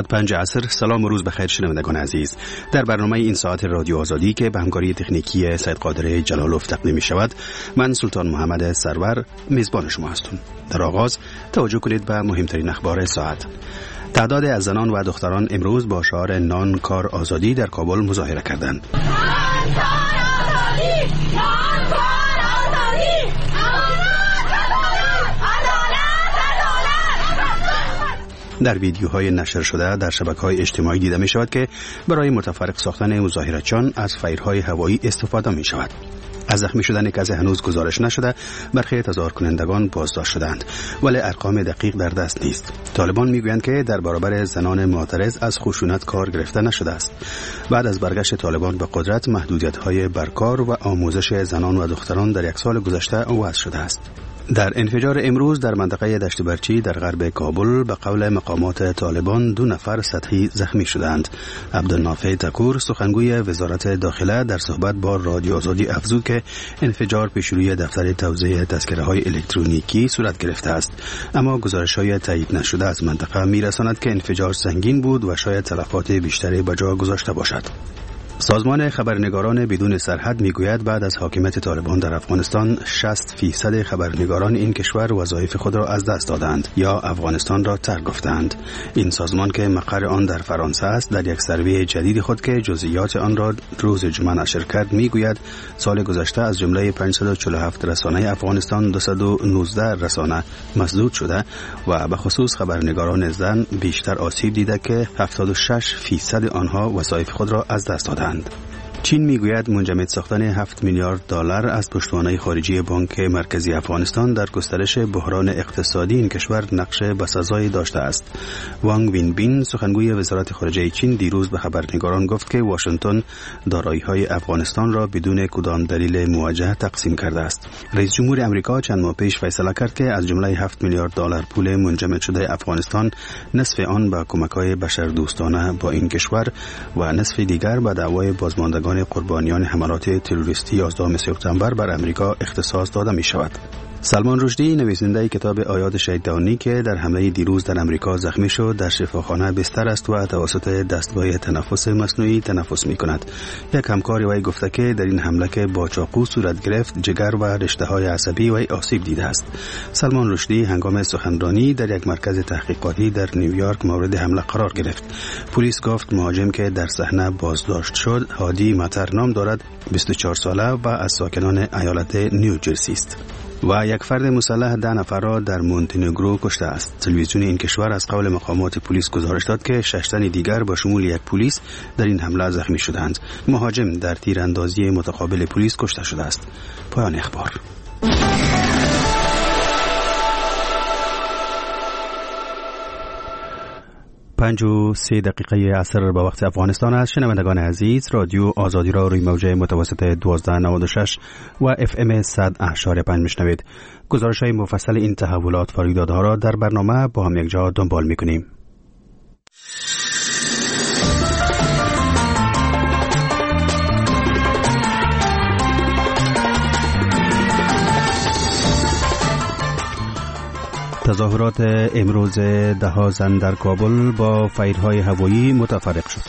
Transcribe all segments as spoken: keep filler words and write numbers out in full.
ساعت پنج عصر. سلام و روز بخیر شنوندگان عزیز. در برنامه این ساعت رادیو آزادی که به همکاری تکنیکی سید قادر جلالوف تقدیم می شود، من سلطان محمد سرور میزبان شما هستم. در آغاز توجه کنید به مهمترین اخبار ساعت. تعداد از زنان و دختران امروز با شعار نان کار آزادی در کابل مظاهره کردند. در ویدیوهای نشر شده در شبکه‌های اجتماعی دیده می شود که برای متفرق ساختن مظاهرچیان از فیرهای هوایی استفاده می شود. از زخمی شدن کسی هنوز گزارش نشده، برخی تظاهر کنندگان بازداشت شدند، ولی ارقام دقیق در دست نیست. طالبان میگویند که در برابر زنان معترض از خشونت کار گرفته نشده است. بعد از برگشت طالبان به قدرت، محدودیت‌های بر کار و آموزش زنان و دختران در یک سال گذشته وضع شده است. در انفجار امروز در منطقه دشت برچی در غرب کابل به قول مقامات طالبان دو نفر سطحی زخمی شدند. عبدالنافع تکور سخنگوی وزارت داخله در صحبت با رادیو آزادی افزود که انفجار پیش روی دفتر توزیع تذکره‌های الکترونیکی صورت گرفته است، اما گزارش‌های تایید نشده از منطقه می‌رساند که انفجار سنگین بود و شاید تلفات بیشتری به جا گذاشته باشد. سازمان خبرنگاران بدون سرحد میگوید بعد از حاکمیت طالبان در افغانستان شصت فیصد خبرنگاران این کشور وظایف خود را از دست دادند یا افغانستان را ترک گفتند. این سازمان که مقر آن در فرانسه است در یک سروی جدید خود که جزئیات آن را روز جمعه نشر کرد میگوید سال گذشته از جمله پانصد و چهل و هفت رسانه افغانستان دویست و نوزده رسانه مسدود شده و به خصوص خبرنگاران زن بیشتر آسیب دیده که هفتاد و شش فیصد آنها وظایف خود را از دست دادند. چین میگوید منجمد ساختن هفت میلیارد دلار از پشتوانه خارجی بانک مرکزی افغانستان در گسترش بحران اقتصادی این کشور نقش بسزایی داشته است. وانگ وین بین سخنگوی وزارت خارجه چین دیروز به خبرنگاران گفت که واشنگتن دارایی‌های افغانستان را بدون کدام دلیل موجه تقسیم کرده است. رئیس جمهور آمریکا چند ماه پیش فیصله کرد که از جمله هفت میلیارد دلار پول منجمد شده افغانستان نصف آن به کمک‌های بشردوستانه با این کشور و نصف دیگر به دعوای بازماندگان قربانیان حملات تروریستی یازدهم سپتامبر بر امریکا اختصاص داده می شود. سلمان رشدی نویسنده کتاب آیات شیطانی که در حمله دیروز در امریکا زخمی شد در شفاخانه بستر است و توسط دستگاه تنفس مصنوعی تنفس می کند. یک همکار وی گفته که در این حمله که با چاقو صورت گرفت جگر و رشته های عصبی وی آسیب دیده است. سلمان رشدی هنگام سخنرانی در یک مرکز تحقیقاتی در نیویورک مورد حمله قرار گرفت. پلیس گفت مهاجم که در صحنه بازداشت شد هادی مطر نام دارد، بیست و چهار ساله و از ساکنان ایالت نیوجرسی است. و یک فرد مسلح ده نفر را در مونتنگرو کشته است. تلویزیون این کشور از قول مقامات پلیس گزارش داد که شش تن دیگر با شمول یک پلیس در این حمله زخمی شدند. مهاجم در تیراندازی متقابل پلیس کشته شده است. پایان اخبار. پنج و سه دقیقه عصر به وقت افغانستان است. شنوندگان عزیز، رادیو آزادی را روی موجه متوسط دوازده نود و شش و اف ام صد اعشاری پنج میشنوید. گزارش های مفصل این تحولات و رویدادها را در برنامه با هم یک جا دنبال میکنیم. تظاهرات امروز ده زن در کابل با فیرهای هوایی متفرق شد.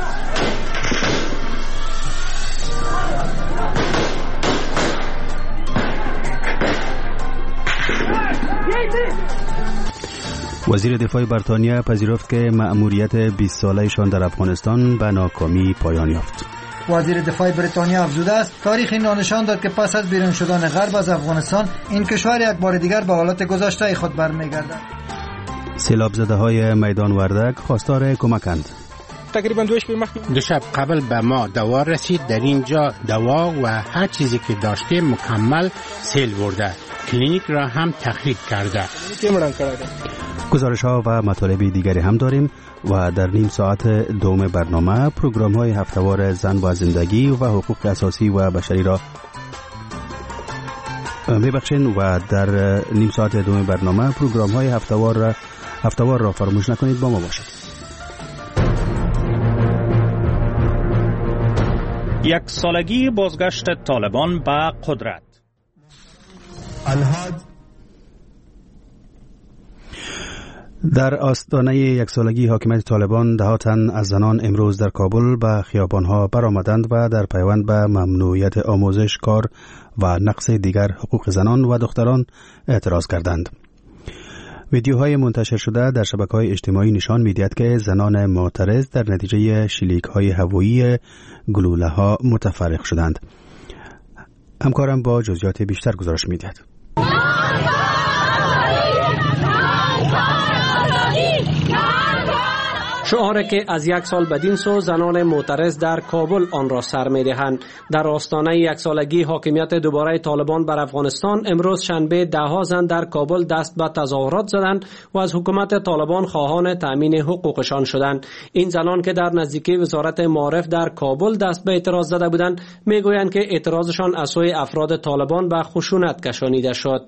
وزیر دفاع بریتانیا پذیرفت که مأموریت بیست ساله‌شان در افغانستان به ناکامی پایان یافت. وزیر دفاع بریتانیا افزوده است تاریخ این را نشان داد که پس از بیرون شدن غرب از افغانستان این کشور یک بار دیگر به حالت گذشته خود برمیگردد. سیلاب زده های میدان وردک خواستار کمکند. تقریبا دو شب دو شب قبل به ما دوا رسید. در اینجا دوا و هر چیزی که داشته مکمل سیل برده. کلینیک را هم تخریب کرده. گزارش ها و مطالب دیگری هم داریم و در نیم ساعت دوم برنامه پروگرام های هفته‌وار زن و زندگی و حقوق اساسی و بشری را میبخشین و در نیم ساعت دوم برنامه پروگرام های هفته‌وار هفته‌وار را فراموش نکنید. با ما باشید. یک سالگی بازگشت طالبان به قدرت. در آستانه یک سالگی حاکمیت طالبان ده تن از زنان امروز در کابل به خیابانها برآمدند و در پیوند به ممنوعیت آموزش، کار و نقض دیگر حقوق زنان و دختران اعتراض کردند. ویدیوهای منتشر شده در شبکه‌های اجتماعی نشان می‌دهد که زنان معترض در نتیجه شلیک‌های هوایی گلوله‌ها متفرق شدند. همکارم با جزئیات بیشتر گزارش می‌دهد. شعاری که از یک سال بدین سو زنان معترض در کابل آن را سر می‌دهند. در آستانه یک سالگی حاکمیت دوباره طالبان بر افغانستان امروز شنبه ده ها زن در کابل دست به تظاهرات زدند و از حکومت طالبان خواهان تأمین حقوقشان شدند. این زنان که در نزدیکی وزارت معارف در کابل دست به اعتراض زده بودند میگویند که اعتراضشان از سوی افراد طالبان به خشونت کشانیده شد.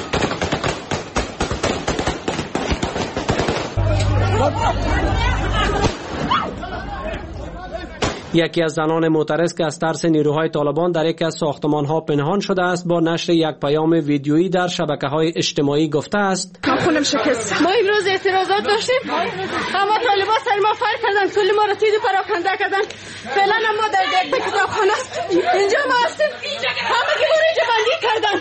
یکی از زنان معترض که از ترس نیروهای طالبان در یکی از ساختمان‌ها پنهان شده است با نشر یک پیام ویدیویی در شبکه‌های اجتماعی گفته است: خونم شکست. ما امروز اعتراضات داشتیم، اما طالبان سر ما فر کردن، کل ما را تیز و پراکنده کردن. فعلا ما در یک کتابخانه است، اینجا ما هستیم، همه که ما را اینجا بندی کردن.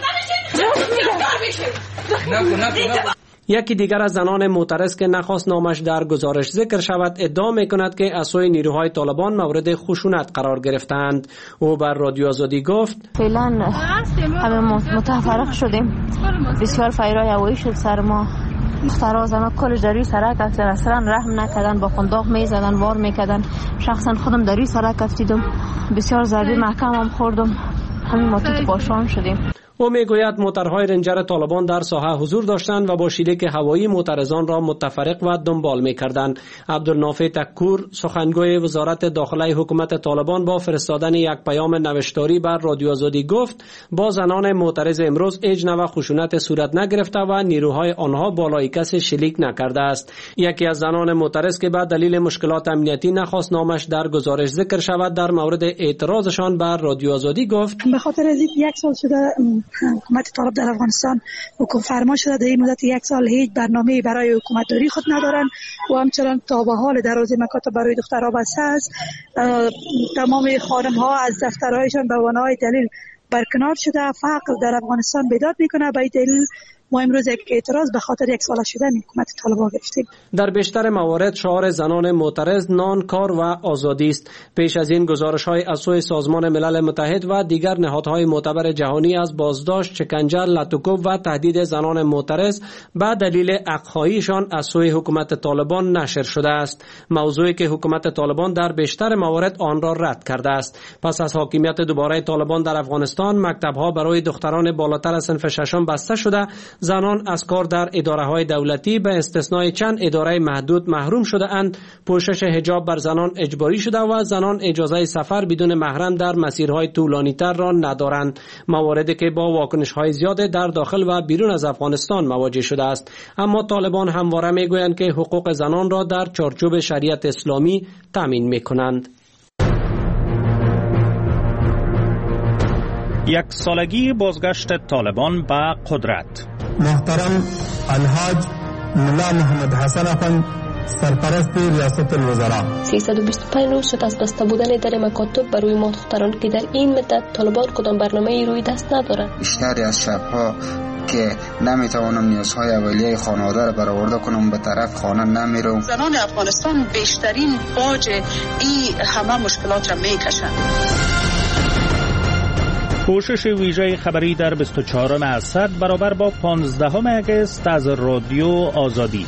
یکی دیگر از زنان معترض که نخواست نامش در گزارش ذکر شود ادعا می‌کند که از سوی نیروهای طالبان مورد خشونت قرار گرفتند. او بر رادیو آزادی گفت: فعلا همه متفرق شدیم، بسیار فایرای هوایی شد سر ما، دخترها زنها کلش در روی سرک افتادن، اصلا رحم نکردن، با قنداق میزدن، وار میکردن. شخصا خودم در روی سرک افتیدم، بسیار ضربه محکم هم خوردم، همین ما تو باشان شدیم. او میگوید موترهای رنجر طالبان در ساحه حضور داشتند و با شلیک هوایی معترضان را متفرق و دنبال میکردند. عبدالنافع تکور سخنگوی وزارت داخله حکومت طالبان با فرستادن یک پیام نوشتاری بر رادیو آزادی گفت: با زنان معترض امروز هیچ نوع خشونت صورت نگرفته و نیروهای آنها بالای کسی شلیک نکرده است. یکی از زنان معترض که به دلیل مشکلات امنیتی نخواست نامش در گزارش ذکر شود در مورد اعتراضشان بر رادیو آزادی گفت: به خاطر از یک سال شده حکومت طالب در افغانستان حکم فرما شده، در این مدت یک سال هیچ برنامه‌ای برای حکومت داری خود ندارند و همچنان تا به حال دروازه مکاتب برای دخترها بسته است. تمام خانم‌ها از دفترهایشان به بنای دلیل برکنار شده. فقر در افغانستان بیداد میکنه. به دلیل ما امروز یک اعتراض به خاطر یک سال شدن حکومت طالبان گرفتیم. در بیشتر موارد شعار زنان معترض نان، کار و آزادی است. پیش از این گزارش‌های از سوی سازمان ملل متحد و دیگر نهادهای معتبر جهانی از بازداشت، شکنجه، لطوکوب و تهدید زنان معترض به دلیل حق‌خواهیشان از سوی حکومت طالبان نشر شده است. موضوعی که حکومت طالبان در بیشتر موارد آن را رد کرده است. پس از حاکمیت دوباره طالبان در افغانستان، مکتب‌ها برای دختران بالاتر از صنف ششم بسته شده، زنان از کار در اداره‌های دولتی به استثنای چند اداره محدود محروم شده اند. پوشش حجاب بر زنان اجباری شده و زنان اجازه سفر بدون محرم در مسیرهای طولانی‌تر را ندارند. مواردی که با واکنش‌های زیاد در داخل و بیرون از افغانستان مواجه شده است. اما طالبان همواره می‌گویند که حقوق زنان را در چارچوب شریعت اسلامی تامین می‌کنند. یک سالگی بازگشت طالبان به قدرت. محترم الحاج ملا محمد حسن افند سرپرست ریاست الوزراء، سیصد و بیست و پنج روز شد از بسته بودن در مکاتب برای ما دختران که در این مدت طالبان کدام برنامه روی دست ندارند. بیشتری از شبها که نمیتوانم نیازهای اولیه خانواده را برآورده کنم به طرف خانه نمیرم. زنان افغانستان بیشترین باج این همه مشکلات را میکشند. پوشش ویژه خبری در بیست و چهارم اسد برابر با پانزدهم اگست از رادیو آزادی.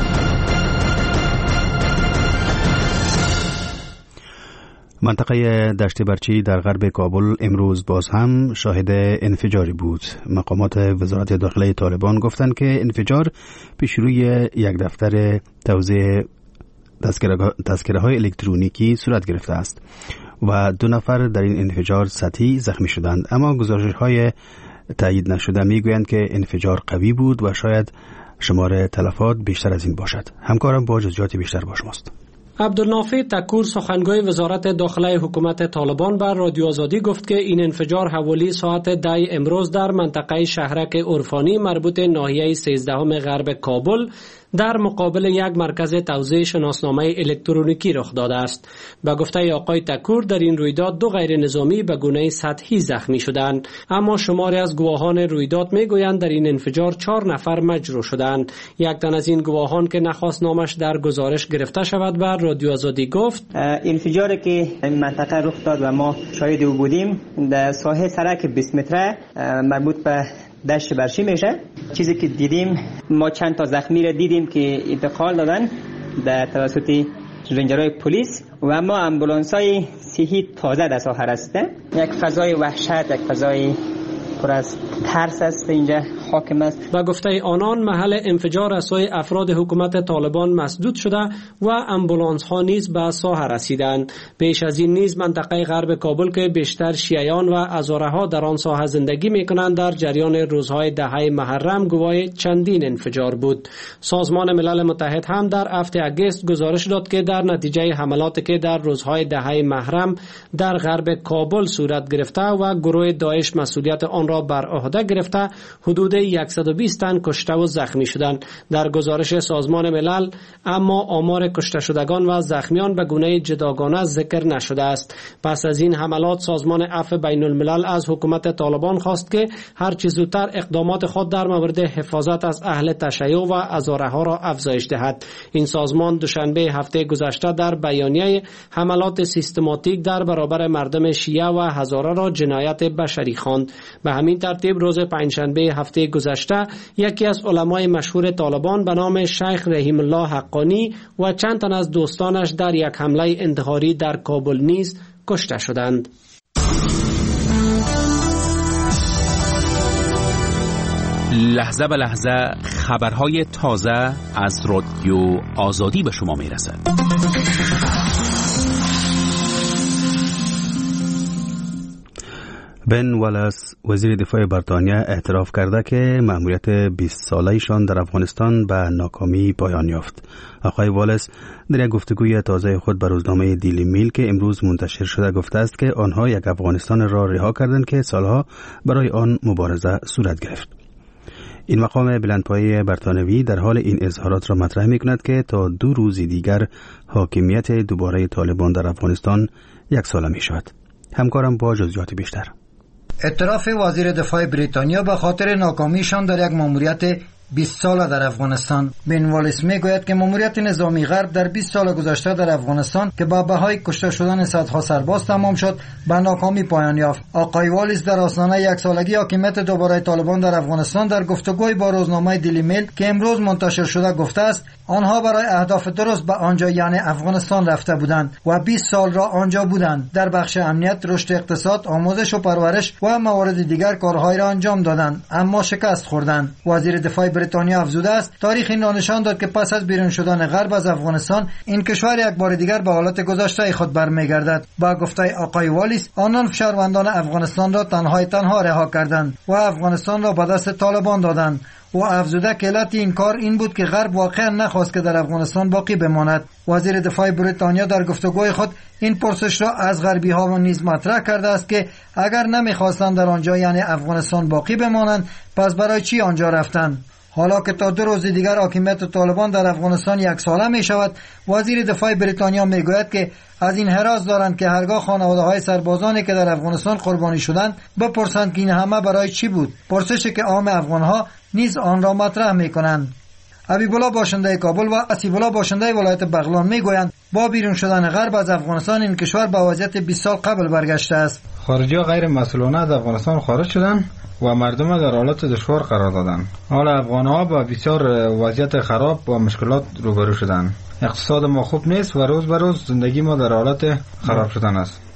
منطقه دشت برچی در غرب کابل امروز باز هم شاهد انفجاری بود. مقامات وزارت داخله طالبان گفتند که انفجار پیش روی یک دفتر توزیع تذکره های الکترونیکی صورت گرفته است و دو نفر در این انفجار سطحی زخمی شدند. اما گزارش های تایید نشده میگویند که انفجار قوی بود و شاید شمار تلفات بیشتر از این باشد. همکارم با جزئیات بیشتر با شماست. عبدالنافع تکور سخنگوی وزارت داخله حکومت طالبان بر رادیو آزادی گفت که این انفجار حوالی ساعت ده امروز در منطقه شهرک عرفانی مربوط ناحیه سیزدهم غرب کابل در مقابل یک مرکز توزیع شناسنامه الکترونیکی رخ داده است. به گفته آقای تکور در این رویداد دو غیر نظامی به گونه سطحی زخمی شدند، اما شماری از گواهان رویداد میگویند در این انفجار چهار نفر مجروح شدند. یک تن از این گواهان که نخواست نامش در گزارش گرفته شود بر رادیو آزادی گفت انفجاری که این منطقه رخ داد و ما شاهد او بودیم در ساحه سرک بیست متره مربوط به دشت برشی میشه. چیزی که دیدیم ما چند تا زخمی را دیدیم که انتقال دادن در توسط رنجرهای پلیس و اما امبولانس های صحی تازه در ساحه هسته. یک فضای وحشت، یک فضای پر از ترس است اینجا حاکم است. با گفته آنان محل انفجار از سوی افراد حکومت طالبان مسدود شده و امبولانس ها نیز به ساحه رسیدند. پیش از این نیز منطقه غرب کابل که بیشتر شیعیان و هزاره ها در آن ساحه زندگی می کنند در جریان روزهای دهه محرم گواه چندین انفجار بود. سازمان ملل متحد هم در هفته اگست گزارش داد که در نتیجه حملاتی که در روزهای دهه محرم در غرب کابل صورت گرفته و گروه داعش مسئولیت آن را بر عهده گرفته حدود صد و بیست تن کشته و زخمی شدند. در گزارش سازمان ملل اما آمار کشته شدگان و زخمیان به گونه جداگانه ذکر نشده است. پس از این حملات سازمان عفو بین الملل از حکومت طالبان خواست که هر چه زودتر اقدامات خود در مورد حفاظت از اهل تشیع و هزاره ها را افزایش دهد. این سازمان دوشنبه هفته گذشته در بیانیه حملات سیستماتیک در برابر مردم شیعه و هزاره را جنایت بشری خواند. به همین ترتیب روز پنجشنبه هفته گذشته یکی از علمای مشهور طالبان به نام شیخ رحیم الله حقانی و چند تن از دوستانش در یک حمله انتحاری در کابل نیز کشته شدند. لحظه به لحظه خبرهای تازه از رادیو آزادی به شما میرسد. بن والاس وزیر دفاع بریتانیا اعتراف کرده که مأموریت بیست ساله‌شان در افغانستان به ناکامی پایان یافت. آقای والاس در یک گفتگوی تازه خود به روزنامه دیلی میل که امروز منتشر شده گفته است که آنها یک افغانستان را رها کردند که سالها برای آن مبارزه صورت گرفت. این مقام بلندپایه برتانوی در حال این اظهارات را مطرح می‌کند که تا دو روز دیگر حاکمیت دوباره طالبان در افغانستان یک ساله می‌شود. همکارم با جزئیات بیشتر. اعتراف وزیر دفاع بریتانیا به خاطر ناکامیشان در یک ماموریت بیست ساله در افغانستان. بن والیس میگوید که ماموریت نظامی غرب در بیست سال گذشته در افغانستان که با بهای کشته شدن صدها سرباز تمام شد به ناکامی پایان یافت. آقای والیس در آستانه یک سالگی حاکمیت دوباره طالبان در افغانستان در گفتگوی با روزنامه دیلی میل که امروز منتشر شده گفته است آنها برای اهداف درست به آنجا یعنی افغانستان رفته بودند و بیست سال را آنجا بودند. در بخش امنیت، رشد اقتصاد، آموزش و پرورش و موارد دیگر کارهای را انجام دادند اما شکست خوردند. وزیر دفاع بریتانیا افزوده است تاریخ این نشان داد که پس از بیرون شدن غرب از افغانستان این کشور یک بار دیگر به حالت گذشته خود برمیگردد. با گفته آقای والیس آنان فشاروندان افغانستان را تنهای تنها رها کردند و افغانستان را به دست طالبان دادند. و افزوده که علت این کار این بود که غرب واقعا نخواست که در افغانستان باقی بماند. وزیر دفاع بریتانیا در گفتگوی خود این پرسش را از غربی ها نیز مطرح کرده است که اگر نمیخواستند در آنجا یعنی افغانستان باقی بمانند پس برای چی آنجا رفتند؟ حالا که تا دو روز دیگر حاکمیت طالبان در افغانستان یک ساله می شود، وزیر دفاع بریتانیا می گوید که از این حراس دارند که هرگاه خانواده های سربازانی که در افغانستان قربانی شدند بپرسند که این همه برای چی بود، پرسشی که عام افغان ها نیز آن را مطرح می کنند. حبیب الله باشنده کابل و اسیب الله باشنده ولایت بغلان می گویند با بیرون شدن غرب از افغانستان این کشور به وضعیت بیست سال قبل برگشته است. خارجی‌ها غیر مسئولانه از افغانستان خارج شدند و مردم در حالت دشوار قرار دادند. حال افغان‌ها با بسیار وضعیت خراب و مشکلات روبرو شدند. اقتصاد ما خوب نیست و روز به روز زندگی ما در حالت خراب شدن است.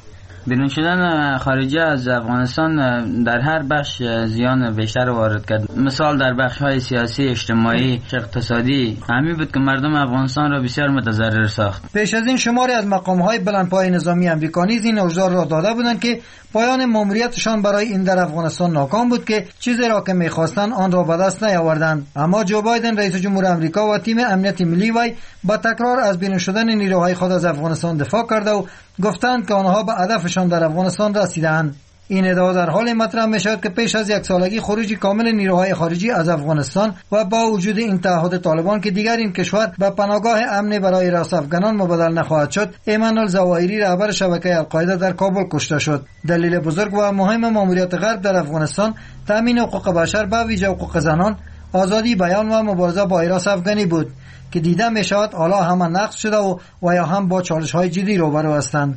بیرون شدن خارجی از افغانستان در هر بخش زیان بیشتر وارد کرد. مثال در بخش‌های سیاسی، اجتماعی، اقتصادی همین بود که مردم افغانستان را بسیار متضرر ساخت. پیش از این شماری از مقام‌های بلندپایه نظامی امریکا نیز این هشدار را داده بودند که پایان ماموریتشان برای این در افغانستان ناکام بود که چیزی را که می‌خواستند آن را به دست نیاوردند. اما جو بایدن رئیس جمهور امریکا و تیم امنیت ملی وی با تکرار از بیرون شدن نیروهای خود از افغانستان دفاع کرده و گفتند که آنها به هدفشان در افغانستان رسیدند. این ادعا در حال مطرح می‌شود که پیش از یک سالگی خروج کامل نیروهای خارجی از افغانستان و با وجود این تعهد طالبان که دیگر این کشور به پناهگاه امنی برای راست افغانان مبادل نخواهد شد، ایمان الزواهری رهبر شبکه القاعده در کابل کشته شد. دلیل بزرگ و مهم ماموریت غرب در افغانستان تامین حقوق بشر، به ویژه حقوق زنان، آزادی بیان و مبارزه با حراس افغانی بود که دیده می‌شود حالا هم نقض شده و و یا هم با چالش‌های جدی روبرو هستند.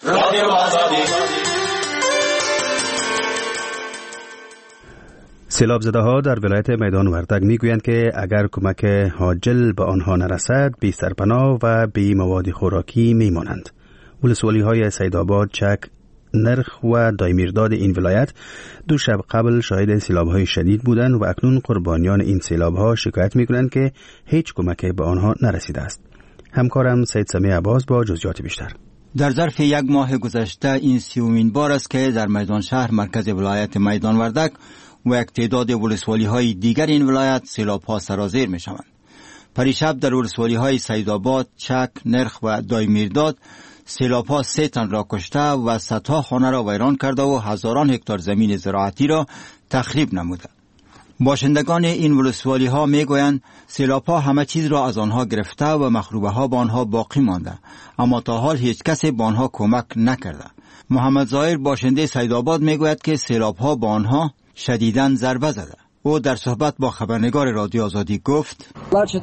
سیلاب زده ها در ولایت میدان وردک میگویند که اگر کمک عاجل به آنها نرسد بی سرپناه و بی مواد خوراکی میمانند. ولسوالی های سیدآباد، چک، نرخ و دایمیرداد این ولایت دو شب قبل شاهد سیلاب های شدید بودند و اکنون قربانیان این سیلاب ها شکایت میکنند که هیچ کمک به آنها نرسیده است. همکارم سید سمیع عباس با جزئیات بیشتر. در ظرف یک ماه گذشته این سیومین بار است که در میدان شهر مرکز ولایت میدان وردک و یک تعداد ولسوالی های دیگر این ولایت سیلاب ها سرازیر می شوند. پریشب در ولسوالی های سیدآباد، چک، نرخ و دایمیرداد سیلاب ها سه تن را کشته و صدها خانه را ویران کرده و هزاران هکتار زمین زراعتی را تخریب نموده. باشندگان این ولسوالی ها می گویند سیلاب ها همه چیز را از آنها گرفته و مخروبه ها با آنها باقی مانده، اما تا حال هیچ کسی با آنها کمک نکرده. محمد ظاهر باشنده سیدآباد می گوید که سیلاب ها با آنها شدیداً ضربه زده. او در صحبت با خبرنگار رادیو آزادی گفت: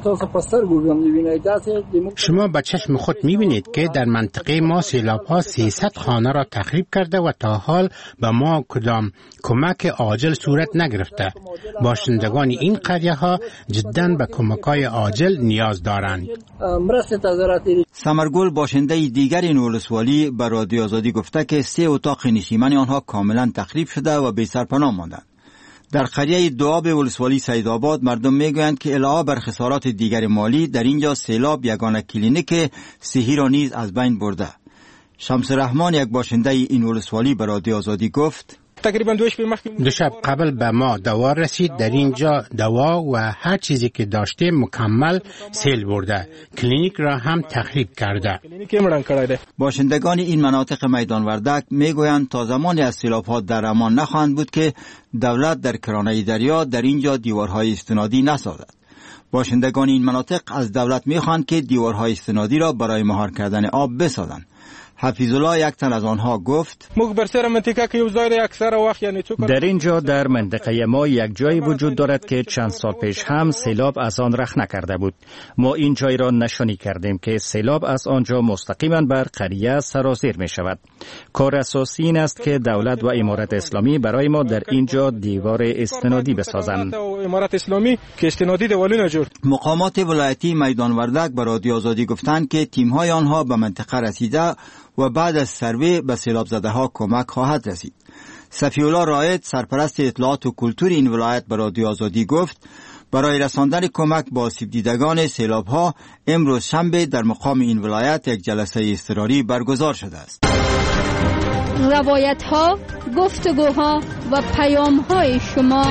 شما به چشم خود می‌بینید که در منطقه ما سیلاب‌ها سیصد خانه را تخریب کرده و تا حال به ما کدام کمک عاجل صورت نگرفته. باشندگان این قریه‌ها جداً به کمک‌های عاجل نیاز دارند. سمرگل باشنده دیگر این ولسوالی به رادیو آزادی گفته که سه اتاق نشیمن آنها کاملاً تخریب شده و بی سرپناه ماندند. در قریه دوآب ولسوالی سیدآباد مردم میگویند که علاوه بر خسارات دیگر مالی در اینجا سیلاب یگانه کلینیک صحی را نیز از بین برده. شمس رحمان یک باشنده این ولسوالی به رادیو آزادی گفت: تقریبا دو شب قبل به ما دوا رسید. در اینجا دوا و هر چیزی که داشته مکمل سیل برده. کلینیک را هم تخریب کرده. باشندگان این مناطق میدان وردک میگویند تا زمانی از سیلاب‌ها در امان نخواهند بود که دولت در کرانه دریا در اینجا دیوارهای استنادی نسازد. باشندگان این مناطق از دولت میخواهند که دیوارهای استنادی را برای مهار کردن آب بسازند. حفیظ الله یک تن از آنها گفت: در اینجا در منطقه ما یک جایی وجود دارد که چند سال پیش هم سیلاب از آن رخ نکرده بود. ما این جای را نشانی کردیم که سیلاب از آنجا مستقیما بر قریه سرازیر می شود. کار اساسی این است که دولت و امارت اسلامی برای ما در اینجا دیوار استنادی بسازند. مقامات ولایتی میدان وردک به رادیو آزادی گفتند که تیم‌های آنها به منطقه رسیده و بعد از سروی به سیلاب زده ها کمک خواهد رسید. صفی الله رائد سرپرست اطلاعات و کلتور این ولایت به رادیو آزادی گفت: برای رساندن کمک به آسیب دیدگان سیلاب ها امروز شنبه در مقام این ولایت یک جلسه اضطراری برگزار شده است. روایت ها، گفتگوها و پیام های شما.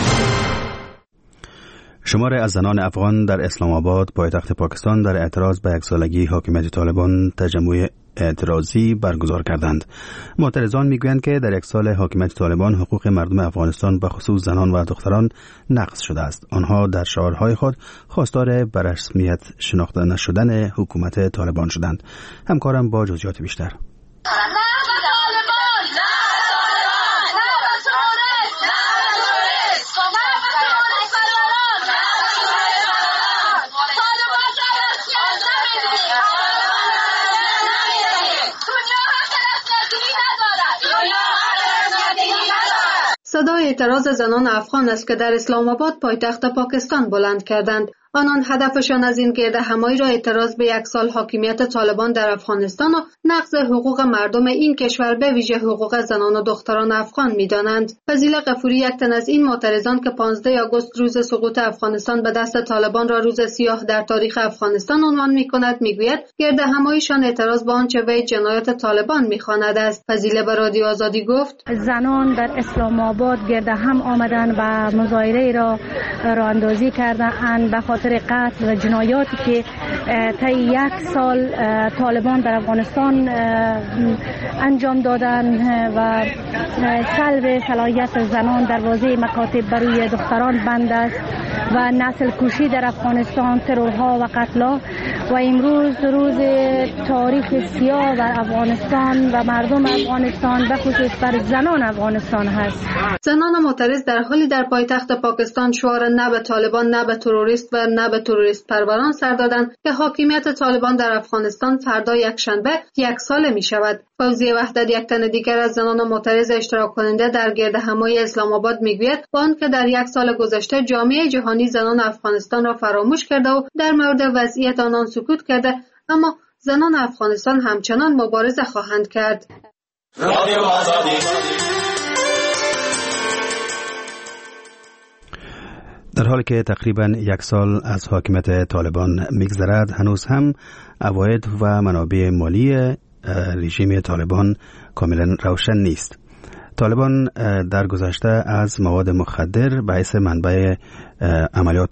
شماری از زنان افغان در اسلام آباد پایتخت پاکستان در اعتراض به یک سالگی حاکمیت طالبان تجمع اعتراضی برگزار کردند. معترضان میگویند که در یک سال حاکمیت طالبان حقوق مردم افغانستان به خصوص زنان و دختران نقض شده است. آنها در شعارهای خود خواستار به رسمیت شناخته نشدن حکومت طالبان شدند. همکارم با جزئیات بیشتر. صدای اعتراض زنان افغان است که در اسلام آباد پایتخت پاکستان بلند کردند. آنان هدفشان از این گردهمایی را اعتراض به یک سال حاکمیت طالبان در افغانستان و نقض حقوق مردم این کشور به ویژه حقوق زنان و دختران افغان می‌دانند. فضیل غفوری یک تن از این معترضان که پانزده آگوست روز سقوط افغانستان به دست طالبان را روز سیاه در تاریخ افغانستان عنوان می‌کند، می‌گوید گردهماییشان اعتراض به آنچه وی جنایت طالبان می‌خواند است. فضیل به رادیو آزادی گفت: زنان در اسلام آباد گردهم آمدند و مظاهره را راه اندازی کردند به خاطر قتل و جنایاتی که طی یک سال طالبان در افغانستان انجام دادند و سلب صلاحیت زنان در واژه مکاتب برای دختران بند است و نسل کشی در افغانستان، ترورها و قتل‌ها و امروز روز تاریخ سیاه بر افغانستان و مردم افغانستان به خصوص بر زنان افغانستان هست. زنان معترض در حالی در پایتخت پاکستان شعار نه به طالبان، نه به تروریست و نه به تروریست پروران سر دادند که حاکمیت طالبان در افغانستان فردا یکشنبه یک ساله می شود. فوزیه وحدت یک تن دیگر از زنان معترض اشتراک کننده در گردهمایی اسلام آباد میگوید با آنکه در یک سال گذشته جامعه جهانی زنان افغانستان را فراموش کرده و در مورد وضعیت آنان سکوت کرده، اما زنان افغانستان همچنان مبارزه خواهند کرد. در حالی که تقریبا یک سال از حاکمیت طالبان میگذرد، هنوز هم عواید و منابع مالی رژیم طالبان کاملا روشن نیست. طالبان در گذشته از مواد مخدر به حیث منبع عملیات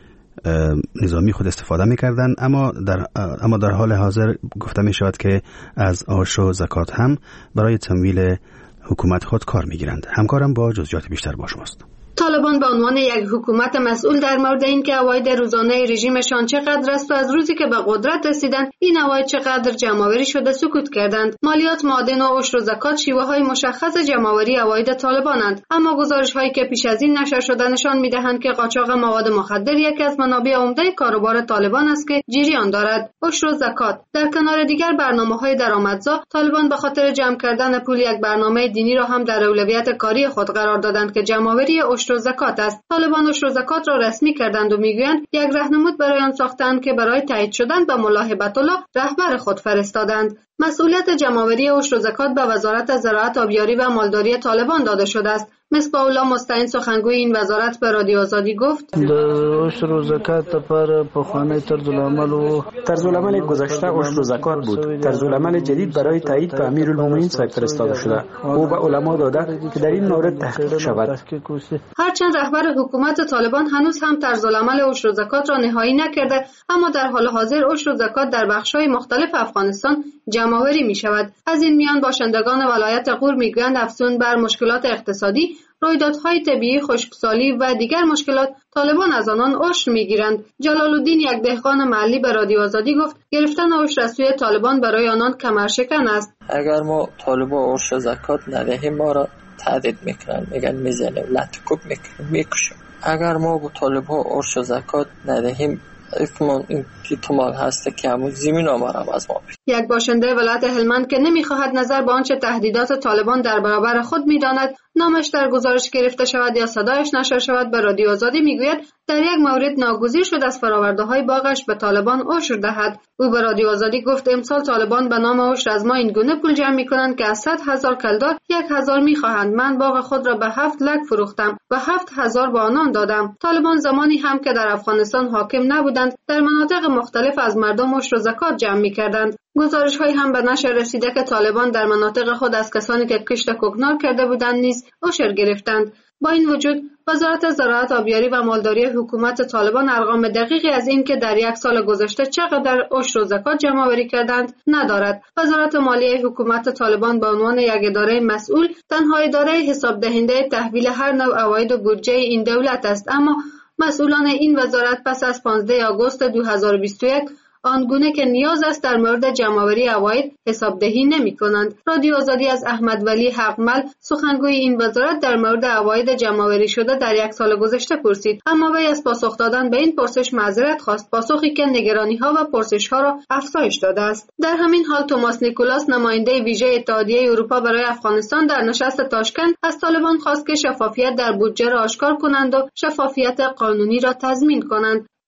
نظامی خود استفاده می‌کردند، اما در اما در حال حاضر گفته می‌شود که از آش و زکات هم برای تمویل حکومت خود کار می‌گیرند. همکارم با جزئیات بیشتر با شماست. طالبان به عنوان یک حکومت مسئول در مورد اینکه عواید روزانه رژیمشان چقدر است و از روزی که به قدرت رسیدند این عواید چقدر جمع‌آوری شده سکوت کردند. مالیات، معادن و عشر و زکات شیوه‌های مشخص جمع‌آوری عواید طالبانند، اما گزارش‌هایی که پیش از این نشر شده نشان می‌دهند که قاچاق مواد مخدر یکی از منابع عمده کاروبار طالبان است که جریان دارد. عشر و زکات در کنار دیگر برنامه‌های درآمدزا، طالبان به خاطر جمع کردن پول یک برنامه دینی را هم در اولویت کاری خود قرار دادند که جمع‌آوری عشر و زکات است. طالبان عشر و زکات را رسمی کردند و میگویند یک راهنمود برای آن ساختند که برای تایید شدن به ملا هیبت الله رهبر خود فرستادند. مسئولیت جمع‌آوری عشر و زکات به وزارت زراعت، آبیاری و مالداری طالبان داده شده است. مصباح الله مستعین سخنگوی این وزارت به رادیو آزادی گفت: د عشر و زکات لپاره پخوانی طرزالعمل و طرزالعمل گذشته عشر و زکات بود. طرزالعمل جدید برای تایید به امیرالمومنین صاحب فرستاده شده. او به علما داده که در این مورد تحقیق شود. هرچند رهبر حکومت طالبان هنوز هم طرزالعمل عشر و زکات را نهایی نکرده، اما در حال حاضر عشر و زکات در بخش‌های مختلف افغانستان جمع‌آوری می‌شود. از این میان باشندگان ولایت غور میگویند افزون بر مشکلات اقتصادی، رویدادهای طبیعی، خشکسالی و دیگر مشکلات، طالبان از آنان عشر میگیرند. جلال الدین یک دهقان محلی به رادیو آزادی گفت گرفتن عشر از سوی طالبان برای آنان کمرشکن است. اگر ما طالبان عشر زکات ندهیم ما را تهدید میکنن، میگن میزنیم، لطکوب میکنیم، میکشیم. اگر ما به طالبان عشر زکات ندهیم احتمال این احتمال هست که همون زمین آمارم از ما بید. یک باشنده ولایت هلمند که نمیخواهد نظر به آنچه تهدیدات طالبان در برابر خود میداند نامش در گزارش گرفته شود یا صدایش نشر شود به رادیو آزادی میگوید در یک مورد ناگزیر شد از فراورده های باغش به طالبان عشر دهد. او به رادیو آزادی گفت امسال طالبان به نام عشر از ما این گونه پول جمع میکنند که از صد هزار کلدار یک هزار میخواهند. من باغ خود را به هفت لک فروختم و هفت هزار به آنان دادم. طالبان زمانی هم که در افغانستان حاکم نبودند در مناطق مختلف از مردم عشر و زکات جمع میکردند. گزارش های هم به نشر رسیده که طالبان در مناطق خود از کسانی که کشت کوکنار کرده بودند نیز عشر گرفتند. با این وجود وزارت زراعت، آبیاری و مالداری حکومت طالبان ارقام دقیقی از این که در یک سال گذشته چقدر عشر و زکات جمع‌آوری کردند ندارد. وزارت مالیه حکومت طالبان به عنوان یک اداره مسئول تنها اداره حساب دهنده تحویل هر نوع عواید و بودجه این دولت است، اما مسئولان این وزارت پس از پانزده آگوست دو هزار و بیست و یک آنگونه که نیاز است در مورد جمع‌آوری عواید حسابدهی نمی‌کنند. رادیو آزادی از احمد ولی حقمل سخنگوی این وزارت در مورد عواید جمع‌آوری شده در یک سال گذشته پرسید، اما وی از پاسخ دادن به این پرسش معذرت خواست، پاسخی که نگرانی‌ها و پرسش‌ها را افزایش داده است. در همین حال توماس نیکولاس نماینده ویژه اتحادیه اروپا برای افغانستان در نشست تاشکند از طالبان خواست که شفافیت در بودجه را آشکار کنند و شفافیت قانونی را تضمین کنند.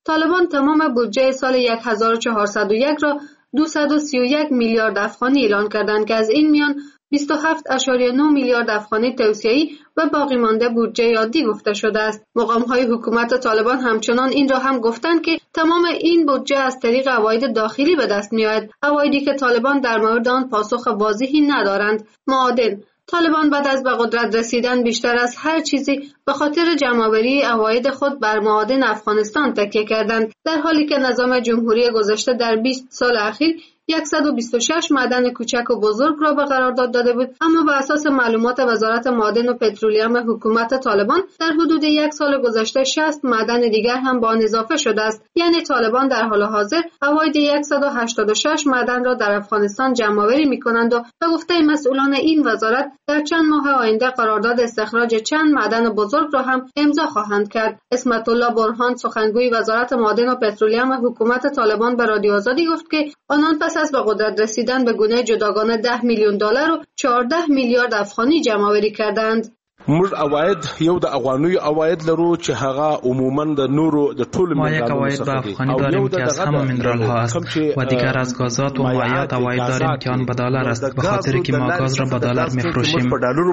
طالبان تمام بودجه سال هزار و چهارصد و یک را دویست و سی و یک میلیارد افغانی اعلان کردند که از این میان بیست و هفت ممیز نه میلیارد افغانی توسعه‌ای و باقی مانده بودجه عادی گفته شده است. مقام‌های حکومت طالبان همچنان این را هم گفتند که تمام این بودجه از طریق عواید داخلی به دست می‌آید، عوایدی که طالبان در مورد آن پاسخ واضحی ندارند. معادن طالبان بعد از به قدرت رسیدن بیشتر از هر چیزی به خاطر جمع‌آوری عواید خود بر معادن افغانستان تکیه کردند، در حالی که نظام جمهوری گذشته در بیست سال اخیر صد و بیست و شش معدن کوچک و بزرگ را به قرارداد داده بود، اما بر اساس معلومات وزارت معادن و پترولیم حکومت طالبان در حدود یک سال گذشته شصت معدن دیگر هم با آن اضافه شده است. یعنی طالبان در حال حاضر عواید صد و هشتاد و شش معدن را در افغانستان جمع‌آوری می‌کنند و به گفته مسئولان این وزارت در چند ماه آینده قرارداد استخراج چند معدن بزرگ را هم امضا خواهند کرد. اسمت الله برهان سخنگوی وزارت معادن و پترولیم حکومت طالبان به رادیو آزادی گفت که آنان پس از به قدرت رسیدن به گونه جداگانه ده میلیون دلار و چهارده میلیارد افغانی جمع‌آوری کردند. موږ اواید یو د افغاني اواید لرو چې هغه عموما د نورو د ټول ما یک اواید به افغانی داریم که از همه مینرال ها است و دیگر از گازات و مایعات اواید داریم که آن به دلار است، به خاطر که ما گاز را به دلار می‌فروشیم.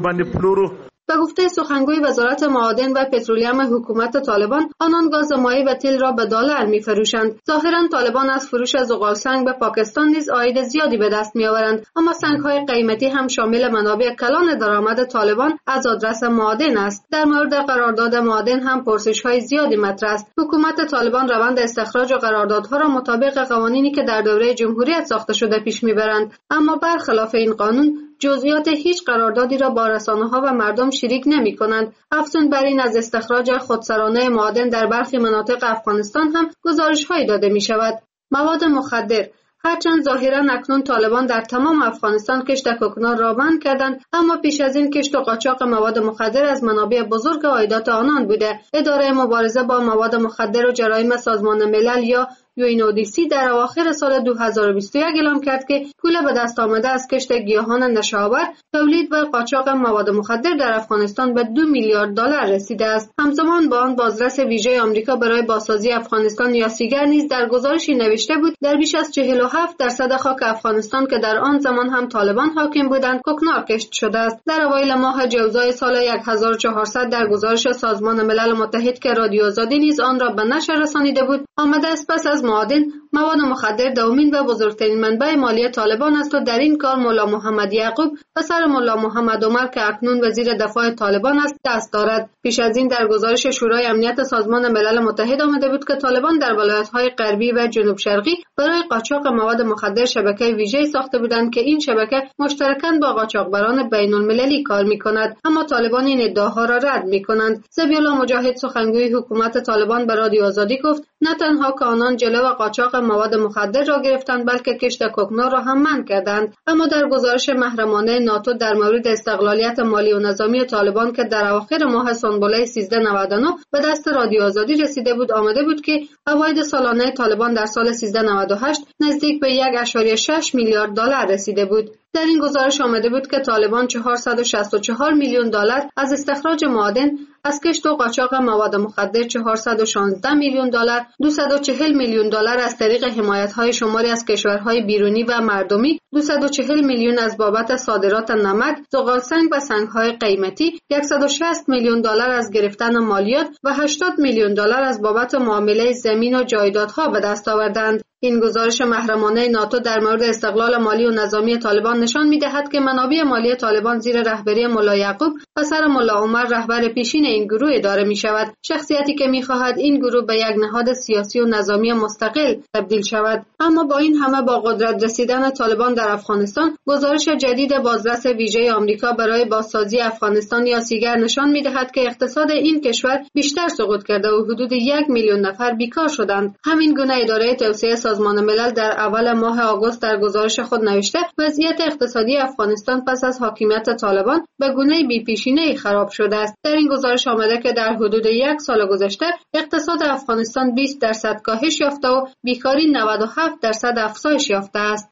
به گفته سخنگوی وزارت معادن و پترولیم حکومت طالبان، آنان گاز مایع و تیل را به دلار می‌فروشند. ظاهراً طالبان از فروش زغال سنگ به پاکستان نیز عاید زیادی به دست می‌آورند، اما سنگ‌های قیمتی هم شامل منابع کلان درآمد طالبان از آدرس معادن است. در مورد قرارداد معادن هم پرسش‌های زیادی مطرح است. حکومت طالبان روند استخراج و قراردادها را مطابق قوانینی که در دوره جمهوریت ساخته شده پیش می‌برند، اما برخلاف این قانون جزئیات هیچ قراردادی را با رسانه‌ها و مردم شریک نمی‌کنند. افزون بر این از استخراج خودسرانه معادن در برخی مناطق افغانستان هم گزارش‌هایی داده می‌شود. مواد مخدر هرچند ظاهراً اکنون طالبان در تمام افغانستان کشت کوکنار را بند کردند، اما پیش از این کشت و قاچاق مواد مخدر از منابع بزرگ عایدات آنان بوده. اداره مبارزه با مواد مخدر و جرایم سازمان ملل یا یو این او دی سی در اواخر سال دو هزار و بیست و یک اعلام کرد که پول به دست آمده از کشت گیاهان نشه‌آور، تولید و قاچاق مواد مخدر در افغانستان به دو میلیارد دلار رسیده است. همزمان با آن بازرس ویژه آمریکا برای بازسازی افغانستان یا سیگر نیز در گزارشی نوشته بود در بیش از چهل و هفت درصد خاک افغانستان که در آن زمان هم طالبان حاکم بودند کوکنار کشت شده است. در اوایل ماه جوزای سال هزار و چهارصد در گزارش سازمان ملل متحد که رادیو آزادی نیز آن را به نشر رسانیده بود، آمده است پس از معادن مواد مخدر دومین و بزرگترین منبع مالی طالبان است و در این کار مولا محمد یعقوب پسر مولا محمد عمر که اکنون وزیر دفاع طالبان است دست دارد. پیش از این در گزارش شورای امنیت سازمان ملل متحد آمده بود که طالبان در ولایت‌های غربی و جنوب شرقی برای قاچاق مواد مخدر شبکه ویژه‌ای ساخته بودند که این شبکه مشترکاً با قاچاقبران بین‌المللی کار می‌کند، اما طالبان این ادعاها را رد می‌کنند. ذبیح الله مجاهد سخنگوی حکومت طالبان به رادیو آزادی گفت نه تنها که آنان جلو قاچاق مواد مخدر را گرفتند بلکه کشت کوکنار را هم منع کردند. اما در گزارش محرمانه ناتو در مورد استقلالیت مالی و نظامی طالبان که در اواخر ماه سنبله سیزده نود و نه به دست رادیو آزادی رسیده بود آمده بود که عواید سالانه طالبان در سال سیزده نود و هشت نزدیک به یک ممیز شش میلیارد دلار رسیده بود. در این گزارش آمده بود که طالبان چهارصد و شصت و چهار میلیون دلار از استخراج معادن، از کشت و قاچاق مواد مخدر چهارصد و شانزده میلیون دلار، دویست و چهل میلیون دلار از طریق حمایت‌های شماری از کشورهای بیرونی و مردمی، دویست و چهل میلیون از بابت صادرات نمک، زغال سنگ و سنگ‌های قیمتی، صد و شصت میلیون دلار از گرفتن مالیات و هشتاد میلیون دلار از بابت معامله زمین و جایدادها به دست آوردند. این گزارش محرمانه ناتو در مورد استقلال مالی و نظامی طالبان نشان می‌دهد که منابع مالی طالبان زیر رهبری مولا یعقوب پسر مولا عمر رهبر پیشین این گروه اداره می‌شود، شخصیتی که می‌خواهد این گروه به یک نهاد سیاسی و نظامی مستقل تبدیل شود. اما با این همه با قدرت رسیدن طالبان در افغانستان، گزارش جدید بازرس ویژه آمریکا برای بازسازی افغانستان یا سیگر نشان می‌دهد که اقتصاد این کشور بیشتر سقوط کرده و حدود یک میلیون نفر بیکار شدند. همین گونه اداره توسعه سازمان ملل در اول ماه آگوست در گزارش خود نوشته وضعیت اقتصادی افغانستان پس از حاکمیت طالبان به گونه بی‌پیشینه‌ای خراب شده است. در این گزارش آمده که در حدود یک سال گذشته اقتصاد افغانستان بیست درصد کاهش یافته و بیکاری نود و هفت درصد افزایش یافته است.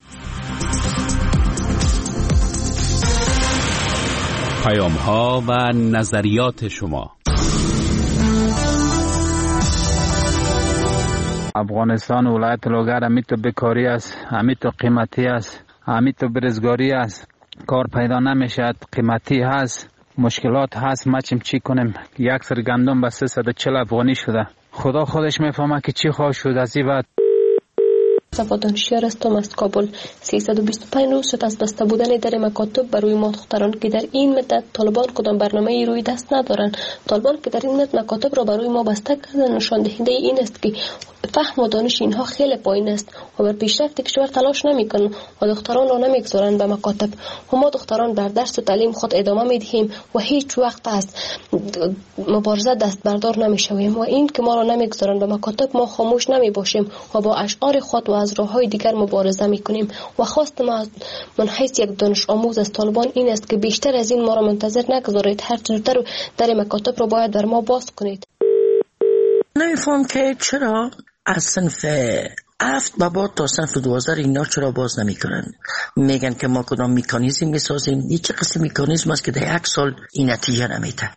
پیام‌ها و نظریات شما. افغانستان ولایت لوگر همی تو بیکاری است، همی تو قیمتی است، همی تو برزگاری است، کار پیدا نمیشد، قیمتی هست، مشکلات هست. ما چیم چی کنیم؟ یک سر گندم به سیصد و چهل افغانی شده. خدا خودش میفهمه که چی خواهد شد از این بعد. صفا دانشیار هستم از کابل. سیصد و بیست و پنج روز شد از بسته بودن در مکاتب برای ما دختران که در این مدت طالبان کدام برنامه روی دست ندارند. طالبان که در این مدت مکاتب را برای ما بسته کردن نشان دهنده این است که فهم و دانش اینها خیلی پایین است و بر پیشرفت کشور تلاش نمیکنند و دختران را نمیگذارند به مکاتب. و ما دختران بر درس و تعلیم خود ادامه میدهیم و هیچ وقت از مبارزه دست بردار نمیشویم و این که ما را نمیگذارند به مکاتب ما خاموش نمیباشیم و با اشعار خود و از راههای دیگر مبارزه میکنیم. و خواست ما من حیث یک دانش آموز از طالبان این است که بیشتر از این ما را منتظر نگذارید، هر زودتر در مکاتب را باید بر ما باز کنید. نمیفهم که چرا از صنف هفت به بعد تا صنف دوازده اینا چرا باز نمی کنن؟ میگن که ما کدام مکانیزم میسازیم. این چه قسم مکانیزم است که در یک سال این نتیجه نمیده؟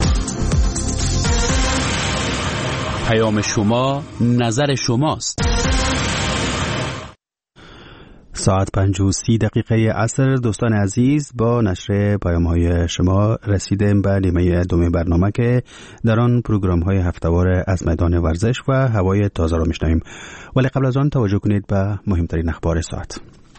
پیام شما، نظر شماست. ساعت پنج و سی دقیقه عصر. دوستان عزیز، با نشر پیام های شما رسیدیم به نیمه دوم برنامه که در آن پروگرام های هفته‌وار از میدان ورزش و هوای تازه را میشنویم. ولی قبل از آن توجه کنید به مهمترین اخبار ساعت.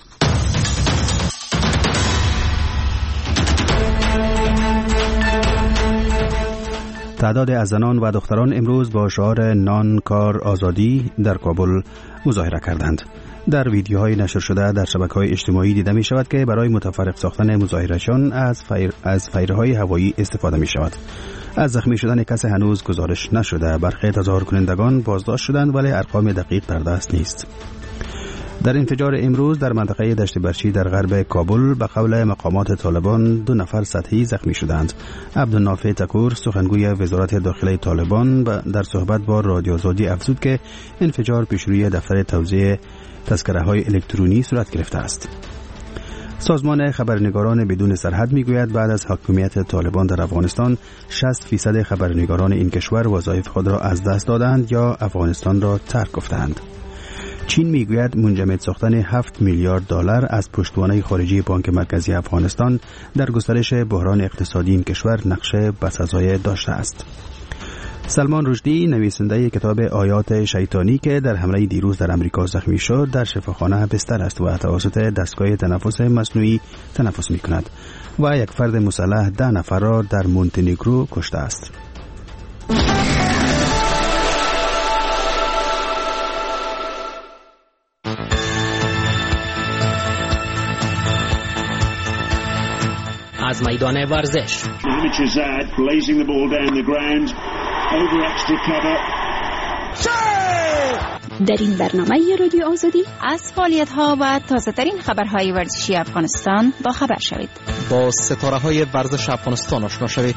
تعداد از زنان و دختران امروز با شعار نان، کار، آزادی در کابل مظاهره کردند. در ویدیوهای نشر شده در شبکه‌های اجتماعی دیده می شود که برای متفرق ساختن مظاهره‌شان از فیر از فیرهای هوایی استفاده می شود. از زخمی شدن کسی هنوز گزارش نشده. برخی تظاهر کنندگان بازداشت شدند ولی ارقام دقیق در دست نیست. در انفجار امروز در منطقه دشت برچی در غرب کابل به قول مقامات طالبان دو نفر سطحی زخمی شدند. عبدالنافع تکور سخنگوی وزارت داخلی طالبان در صحبت با رادیو آزادی افزود که انفجار پیش روی دفتر توزیع تذکره های الکترونی صورت گرفته است. سازمان خبرنگاران بدون سرحد میگوید بعد از حاکمیت طالبان در افغانستان شصت فیصد خبرنگاران این کشور وظایف خود را از دست دادند یا افغانستان را ترک گفتند. چین میگوید منجمد ساختن هفت میلیارد دلار از پشتوانه خارجی بانک مرکزی افغانستان در گسترش بحران اقتصادی این کشور نقش بسزای داشته است. سلمان رشدی نویسنده کتاب آیات شیطانی که در حمله دیروز در امریکا زخمی شد در شفاخانه بستر است و توسط دستگاه تنفس مصنوعی تنفس می کند و یک فرد مسلح ده نفر را در مونتنگرو کشته است. از میدان ورزش. در این برنامه رادیو آزادی از فعالیت‌ها و تازه‌ترین خبرهای ورزشی افغانستان با خبر شوید. با ستاره‌های ورزش افغانستان آشنا شوید.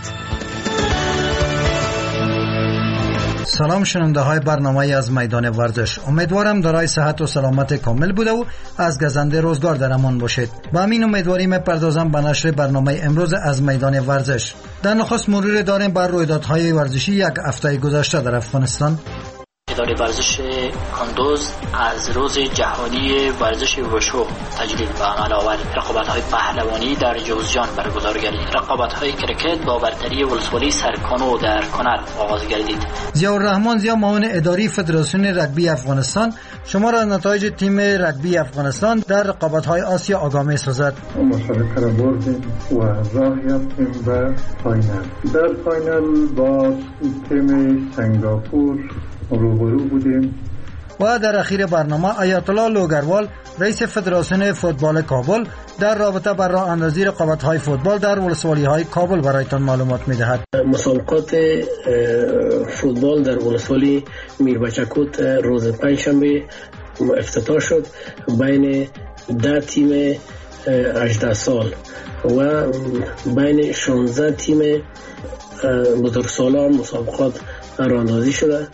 سلام شنونده های برنامه از میدان ورزش. امیدوارم دارای صحت و سلامت کامل بوده و از گزنده روزگار در امان باشید. با همین امیدواری میپردازم به نشر برنامه امروز از میدان ورزش. در نخست مرور داریم بر رویدادهای ورزشی یک هفته گذشته در افغانستان. اداره ورزش کندوز از روز جهانی ورزش وشو تجلیل به عمل آورد. رقابت‌های پهلوانی در جوزجان برگزار گردید. رقابت‌های کرکت با برتری ولسوالی سرکانو در کنر آغاز گردید. ضیاءالرحمن ضیا معاون اداری فدراسیون رگبی افغانستان شما را نتایج تیم رگبی افغانستان در رقابت‌های آسیا آگاه می‌سازد. مسابقه را بردیم و راه یافتیم به فاینال. در فاینال با تیم سنگاپور روبرو بودیم. و در اخیر برنامه آیت الله لوگروال رئیس فدراسیون فوتبال کابل در رابطه بر راه اندازی رقابت‌های فوتبال در ولسوالی‌های کابل برایتان معلومات می‌دهد. مسابقات فوتبال در ولسوالی میربچکوت روز پنجشنبه افتتاح شد بین ده تیم هجده سال و بین شانزده تیم بزرگسالان مسابقات راه اندازی شده.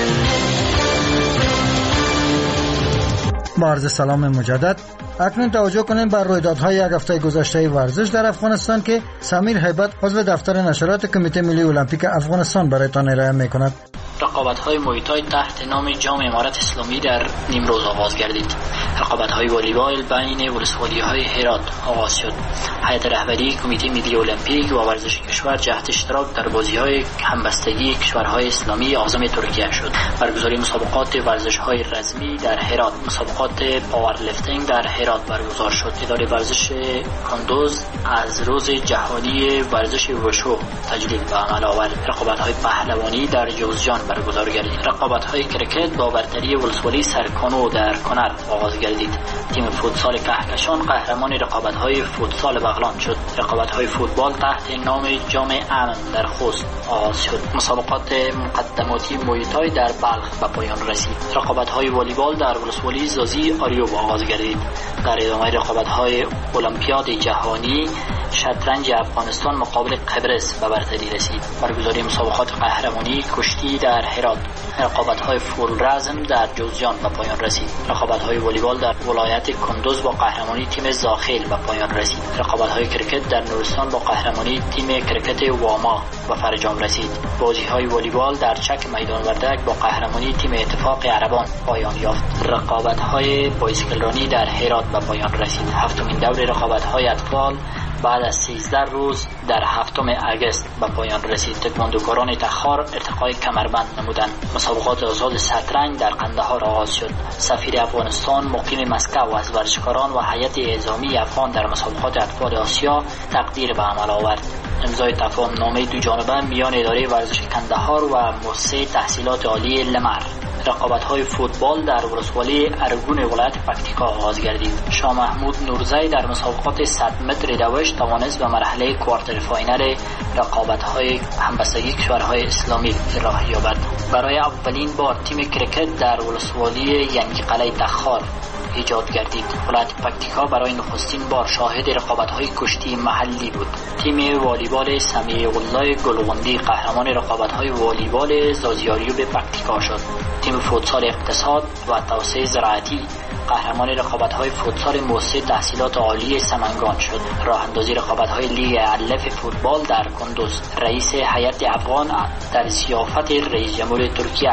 با عرض سلام مجدد اکنون توجه کنیم بر رویدادهای یک هفته گذشته ورزش در افغانستان که سمیر هیبت عضو دفتر نشرات کمیته ملی المپیک افغانستان برایتان ارائه می‌کند. رقابت‌های مویتای تحت نام جام امارت اسلامی در نیمروز آغاز گردید. رقابت‌های والیبال بین ولسوالی‌های هرات آغاز شد. هیئت رهبری کمیته ملی المپیک و ورزش کشور جهت اشتراک در بازی‌های همبستگی کشورهای اسلامی عازم ترکیه شد. برگزاری مسابقات ورزش‌های رزمی در هرات، مسابقات پاورلیفتینگ در هرات برگزار شد. اداره ورزش کندوز از روز جهانی ورزش وشو تجدید به عمل آورد. رقابت‌های پهلوانی در جوزجان برگزار گردید. رقابت‌های کرکت با برتری ولسوالی سرکانو در کنر آغاز گردید. تیم فوتسال کهکشان قهرمان رقابت‌های فوتسال بغلان شد. رقابت‌های فوتبال تحت نام جام امن در خوست آغاز شد. مسابقات مقدماتی مویتای در بلخ به پایان رسید. رقابت‌های والیبال در ولسوالی زازی آریوب آغاز گردید. در ادامه رقابت‌های المپیاد جهانی شطرنج افغانستان مقابل قبرس به برتری رسید. برگزاری مسابقات قهرمانی کشتی در هرات. رقابت‌های فول رزم در جوزجان به پایان رسید. رقابت‌های والیبال در ولایت کندوز با قهرمانی تیم زاخیل به پایان رسید. رقابت‌های کرکت در نورستان با قهرمانی تیم کرکت واما به فرجام رسید. بازی‌های والیبال در چک میدان وردک با قهرمانی تیم اتفاق عربان پایان یافت. رقابت‌های بایسکلرانی در هرات به پایان رسید. هفتمین دور رقابت‌های اطفال بعد از سیزده روز در هفتم اگست به پایان رسید. تکواندوکاران تخار ارتقای کمربند نمودند. مسابقات آزاد شطرنج در قندهار آغاز شد. سفیر افغانستان مقیم مسکو از ورزشکاران و هیئت اعزامی افغان در مسابقات اطفال آسیا تقدیر به عمل آورد. امضای تفاهم نامه دو جانبه میان اداره ورزش کندهار و مؤسسه تحصیلات عالی لمر. رقابت‌های فوتبال در ولسوالی ارگون ولایت پکتیکا آغاز گردید. شاه محمود نورزی در مسابقات صد متر دوش توانست به مرحله کوارتر فاینال رقابت‌های همبستگی کشورهای اسلامی راه یابد. برای اولین بار تیم کرکت در ولسوالی ینگی قلعه تخار ایجاد گردید. ولایت پکتیکا برای نخستین بار شاهد رقابت‌های کشتی محلی بود. تیم والیبال سمیع الله گلغندی قهرمان رقابت‌های والیبال زازیاریوب پکتیکا شد. تیم فوتسال اقتصاد و توسعه زراعتی قهرمان رقابت‌های فوتسال مؤسسه تحصیلات عالی سمنگان شد. راه اندازی رقابت‌های لیگ الف فوتبال در کندوز. رئیس هیئت افغان در ضیافت رئیس جمهور ترکیه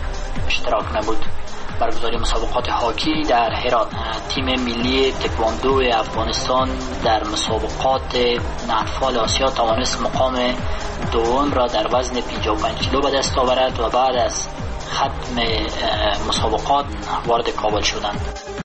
اشتراک نمود. برگزاری مسابقات هاکی در هرات. تیم ملی تکواندو افغانستان در مسابقات اطفال آسیا توانست مقام دوم را در وزن پنجاه و پنج کیلو به دست آورد و بعد از ختم مسابقات وارد کابل شدند.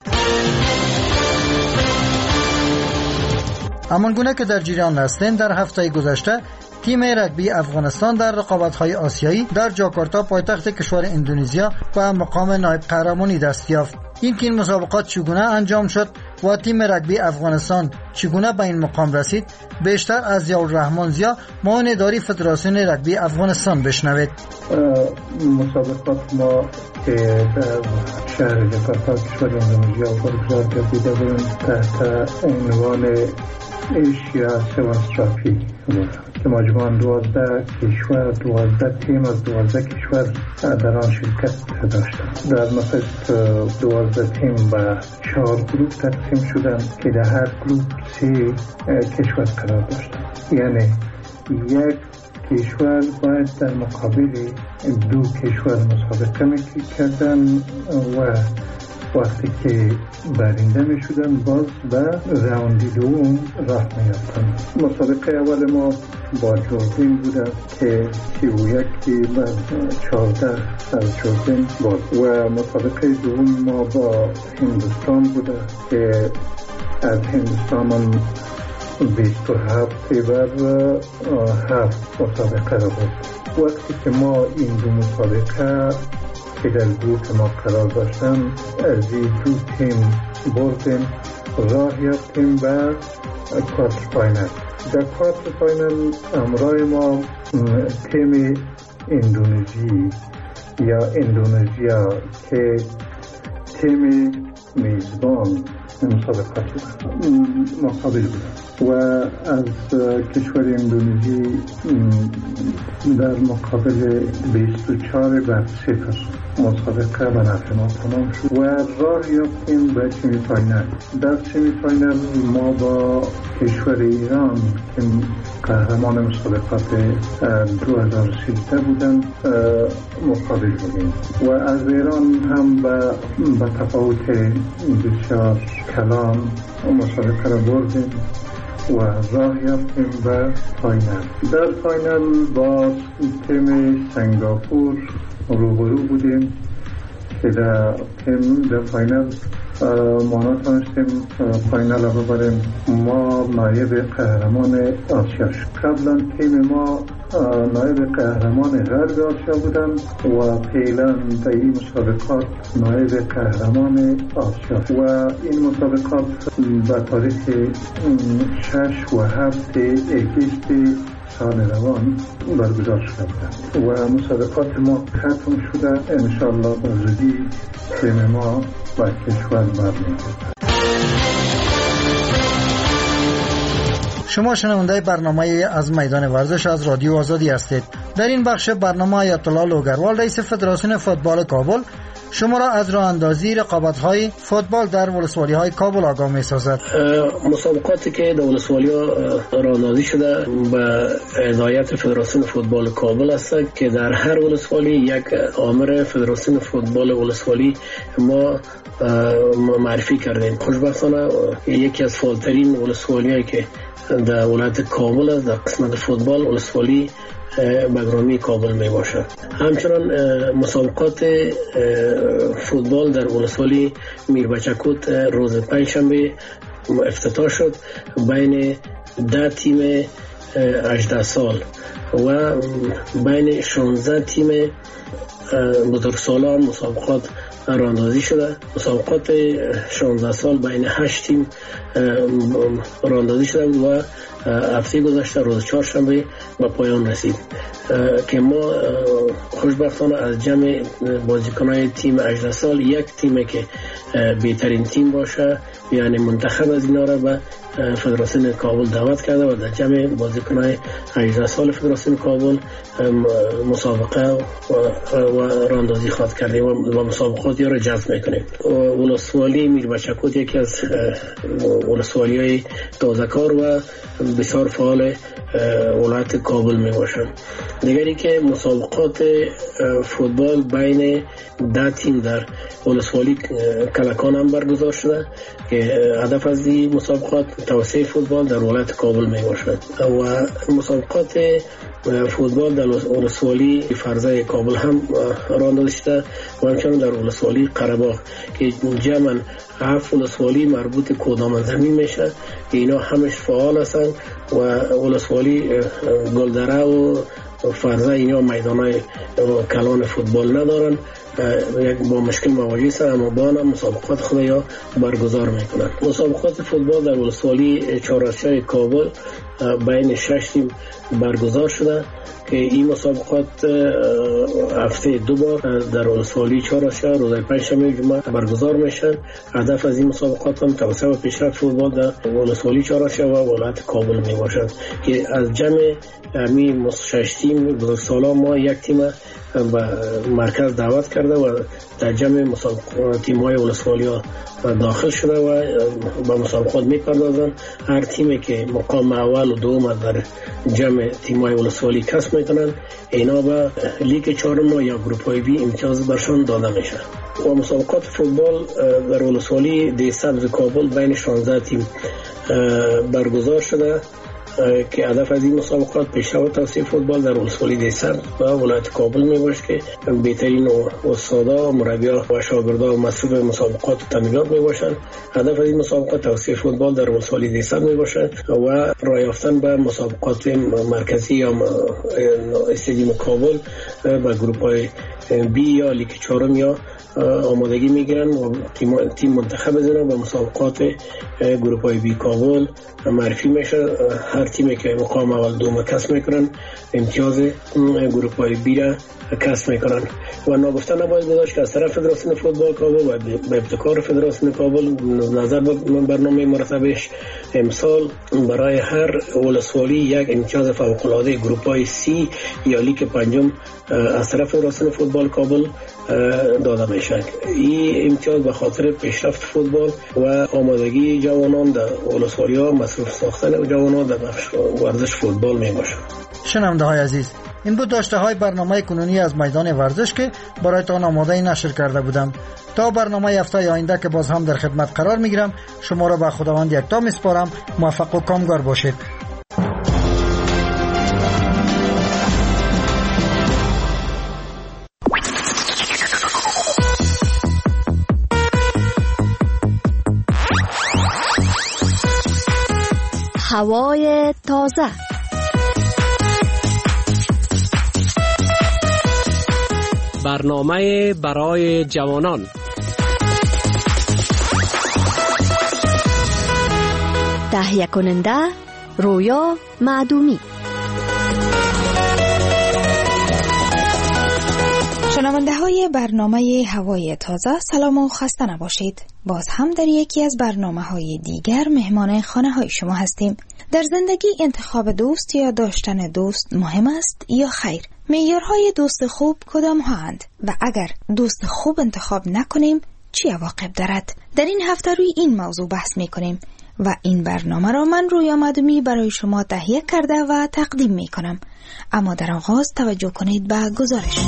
همانگونه که در جریان هستند، در هفته گذشته تیم رگبی افغانستان در رقابت‌های آسیایی در جاکارتا پایتخت کشور اندونزیا و مقام نایب قهرمانی دست یافت. این که این مسابقات چگونه انجام شد و تیم رگبی افغانستان چگونه به این مقام رسید، بیشتر از ضیاءالرحمن ضیا معاون اداری فدراسیون رگبی افغانستان بشنوید. مسابقات ما که در شهر جاکارتا کشور اندونزیا برگزار گردیده بود تحت عنوان ایشیا سون استرافی که مجموعاً دوازده کشور دوازده تیم از دوازده کشور در آن شرکت داشتند. در نخست دوازده تیم به چهار گروه تقسیم شدند که در هر گروه سه کشور قرار داشتند. یعنی یک کشور باید در مقابل دو کشور مسابقه می‌کردند و وقتی که برنده می شدن باز به راوند دوم راه می یافتن. مسابقه اول ما با جردن بوده که سی و یک بر چهارده از جردن بود و مسابقه دوم ما با هندوستان بوده که از هندوستان هم بیست و هفت بر هفت مسابقه را بود. وقتی که ما این دو مسابقه که در گروه ما قرار داشتن از این دو تیم بردیم راه یافتیم به کوارتر فاینل. در کوارتر فاینل همراه ما تیم اندونزی یا اندونزیا که تیم میزبان مسابقات مقابل بود و از کشور اندونزی در مقابل بیست و چهار بر صفر مسابقه به نفع ما تمام شد و راه یافتیم به سمی فاینال. در سمی فاینال ما با کشور ایران که قهرمان مسابقات دو هزار و سیزده بودن مقابل بودیم و از ایران هم به تفاوت بسیار کلان مسابقه را بردیم و راه یافتیم به فاینال. در فاینال با تیم سنگاپور روبرو بودیم که در تیم در فاینال ما نتونستیم فاینال را ببریم. ما نایب قهرمان آسیا شد. قبلا تیم ما نایب قهرمان غرب آسیا بودن و فعلا در این مسابقات نایب قهرمان آسیا و این مسابقات به تاریخ شش و هفت اگست سال روان برگزار شده و مسابقات ما ختم شده. انشالله به زودی تیم ما به کشور برمیگرده. شما شنونده برنامه از میدان ورزش از رادیو آزادی هستید. در این بخش برنامه آیت الله لوگروال رئیس فدراسیون فوتبال کابل شما را از راه اندازی رقابت‌های فوتبال در ولسوالی‌های کابل آگاه می‌سازد. مسابقاتی که در ولسوالی‌ها راه اندازی شده به هدایت فدراسیون فوتبال کابل است که در هر ولسوالی یک آمر فدراسیون فوتبال ولسوالی ما معرفی کردیم. خوشبختانه یکی از فعالترین ولسوالی‌هایی که در ولایت کابل است در قسمت فوتبال ولسوالی بگرامی کابل می باشد. همچنان مسابقات فوتبال در ولسوالی میربچه روز پنجشنبه افتتاح شد بین ده تیم هجده سال و بین شانزده تیم بزرگسالان مسابقات راندازی شده. مسابقات شانزده سال بین هشت تیم راندازی شده بود و هفته گذشته روز چهارشنبه به پایان رسید که ما خوشبختانه از جمع بازیکنان تیم هجده سال یک تیمی که بهترین تیم باشه یعنی منتخب از اینا را به فدراسیون کابل دعوت کرده و در جمع بازیکنان هجده سال فدراسیون کابل مسابقه و راندازی خواهد کردیم و مسابقات را جذب میکنیم. ولسوالی میربچه یکی از ولسوالی های تازه‌کار و بسیار فعال ولایت کابل می باشند. دیگری که مسابقات فوتبال بین ده تیم در ولسوالی کلکان هم برگزار شده که هدف از این مسابقات توسعه فوتبال در ولایت کابل می باشد و مسابقات فوتبال در ولسوالی فرزه کابل هم راندازی شده و همچنان در ولسوالی قره‌باغ که جمعاً هفت ولسوالی مربوط کدام زمین میشه که اینا همش فعال هستند و ولسوالی گلدره و فرزه اینا میدانای کلان فوتبال ندارن یک با مشکل مواجه هستند اما با هم مسابقات خود یا برگزار میکنن. مسابقات فوتبال در ولسوالی چهارراه کابل بین شش تیم برگزار شده که این مسابقات هفته دو بار در ولسوالی چهارراه روز پنجشنبه جمعه برگزار میشن. هدف از این مسابقات هم توسعه و پیشرفت فوتبال در ولسوالی چهارراه و ولایت کابل می باشد که از جمع همین شش تیم بزرگسالان ما یک تیم به مرکز دعوت کرده و در جمع مسابقات تیم‌های ولسوالی ها داخل شده و به مسابقات میپردازن. هر تیمی که مقام اول و دوم در جمع تیم‌های ولسوالی کسب میکنن اینا به لیگ چهارم یا گروپ های بی امتیاز برشان داده میشه. و مسابقات فوتبال در ولسوالی دی سبز کابل بین شانزده تیم برگزار شده که هدف از این مسابقات پیشرفت و توسعه فوتبال در ولسوالی دیسر و ولایت کابل می باشه که بهترین استادا و مربیان و شاگردان مصروف مسابقات و تمرینات می باشند. هدف از این مسابقات توسعه فوتبال در ولسوالی دیسر می باشه و راه یافتن به مسابقات مرکزی یا استادیوم کابل با گروپ های بی یا لیگ چهارم یا آمادگی میگیرن و تیم, تیم منتخب از اینا به مسابقات گروپ های بی کابل معرفی میشه. هر تیمی که مقام اول دوم کسب میکنن امتیاز گروپ های بی را کسب میکنن و ناگفته نباید گذاشت که از طرف فدراسیون فوتبال کابل و به ابتکار فدراسیون کابل نظر به برنامه مرتبش امسال برای هر ولسوالی یک امتیاز فوق العاده گروپ های سی یا لیگ پنجم از طرف فدراسیون فوتبال کابل داده میشه. این امتیاز به خاطر پیشرفت فوتبال و آمادگی جوانان در ولسوالی‌ها مصروف ساختن جوانان در ورزش فوتبال می باشه. شنونده های عزیز، این بود داشته های برنامه کنونی از میدان ورزش که برایتان آماده نشر کرده بودم. تا برنامه هفته آینده که باز هم در خدمت قرار میگیرم، شما را به خداوند یکتا میسپارم. موفق و کامگار باشید. هوای تازه. برنامه برای جوانان. تهیه کننده رویا معدومی. شنونده های برنامه هوای تازه، سلام و خسته نباشید. باز هم در یکی از برنامه های دیگر مهمان خانه های شما هستیم. در زندگی انتخاب دوست یا داشتن دوست مهم است یا خیر؟ معیارهای دوست خوب کدام هاند و اگر دوست خوب انتخاب نکنیم چی عواقب دارد؟ در این هفته روی این موضوع بحث می کنیم و این برنامه را من رویا معدومی برای شما تهیه کرده و تقدیم می کنم. اما در آغاز توجه کنید به گزارش.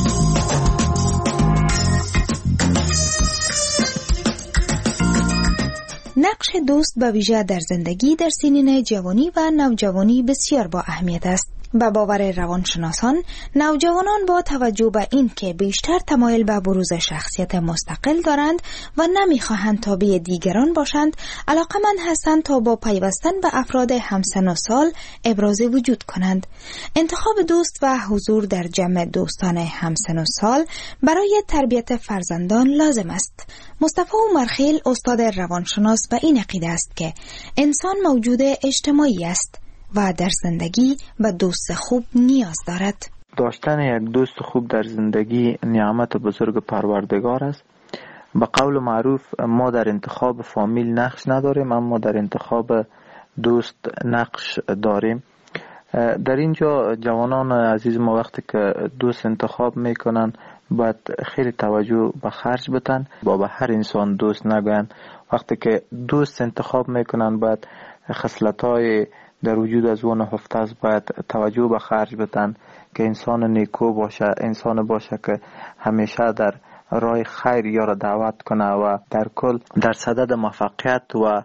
نقش دوست به ویژه در زندگی در سنین جوانی و نوجوانی بسیار با اهمیت است. به باور روانشناسان، نوجوانان با توجه به این که بیشتر تمایل به بروز شخصیت مستقل دارند و نمیخواهند تابع دیگران باشند، علاقمند هستند تا با پیوستن به افراد همسن و سال ابراز وجود کنند. انتخاب دوست و حضور در جمع دوستان همسن و سال برای تربیت فرزندان لازم است. مصطفی عمرخیل، استاد روانشناس، به این عقیده است که انسان موجود اجتماعی است و در زندگی به دوست خوب نیاز دارد. داشتن یک دوست خوب در زندگی نعمت بزرگ پروردگار است. به قول معروف ما در انتخاب فامیل نقش نداریم، اما در انتخاب دوست نقش داریم. در اینجا جوانان عزیز ما وقتی که دوست انتخاب میکنن باید خیلی توجه به خرج بتن، با به هر انسان دوست نگوین. وقتی که دوست انتخاب میکنن باید خصلت‌های در وجود از اون هفته است باید توجه به خرج بتن که انسان نیکو باشه، انسان باشه که همیشه در راه خیر یارا دعوت کنه و در کل در صدد موفقیت و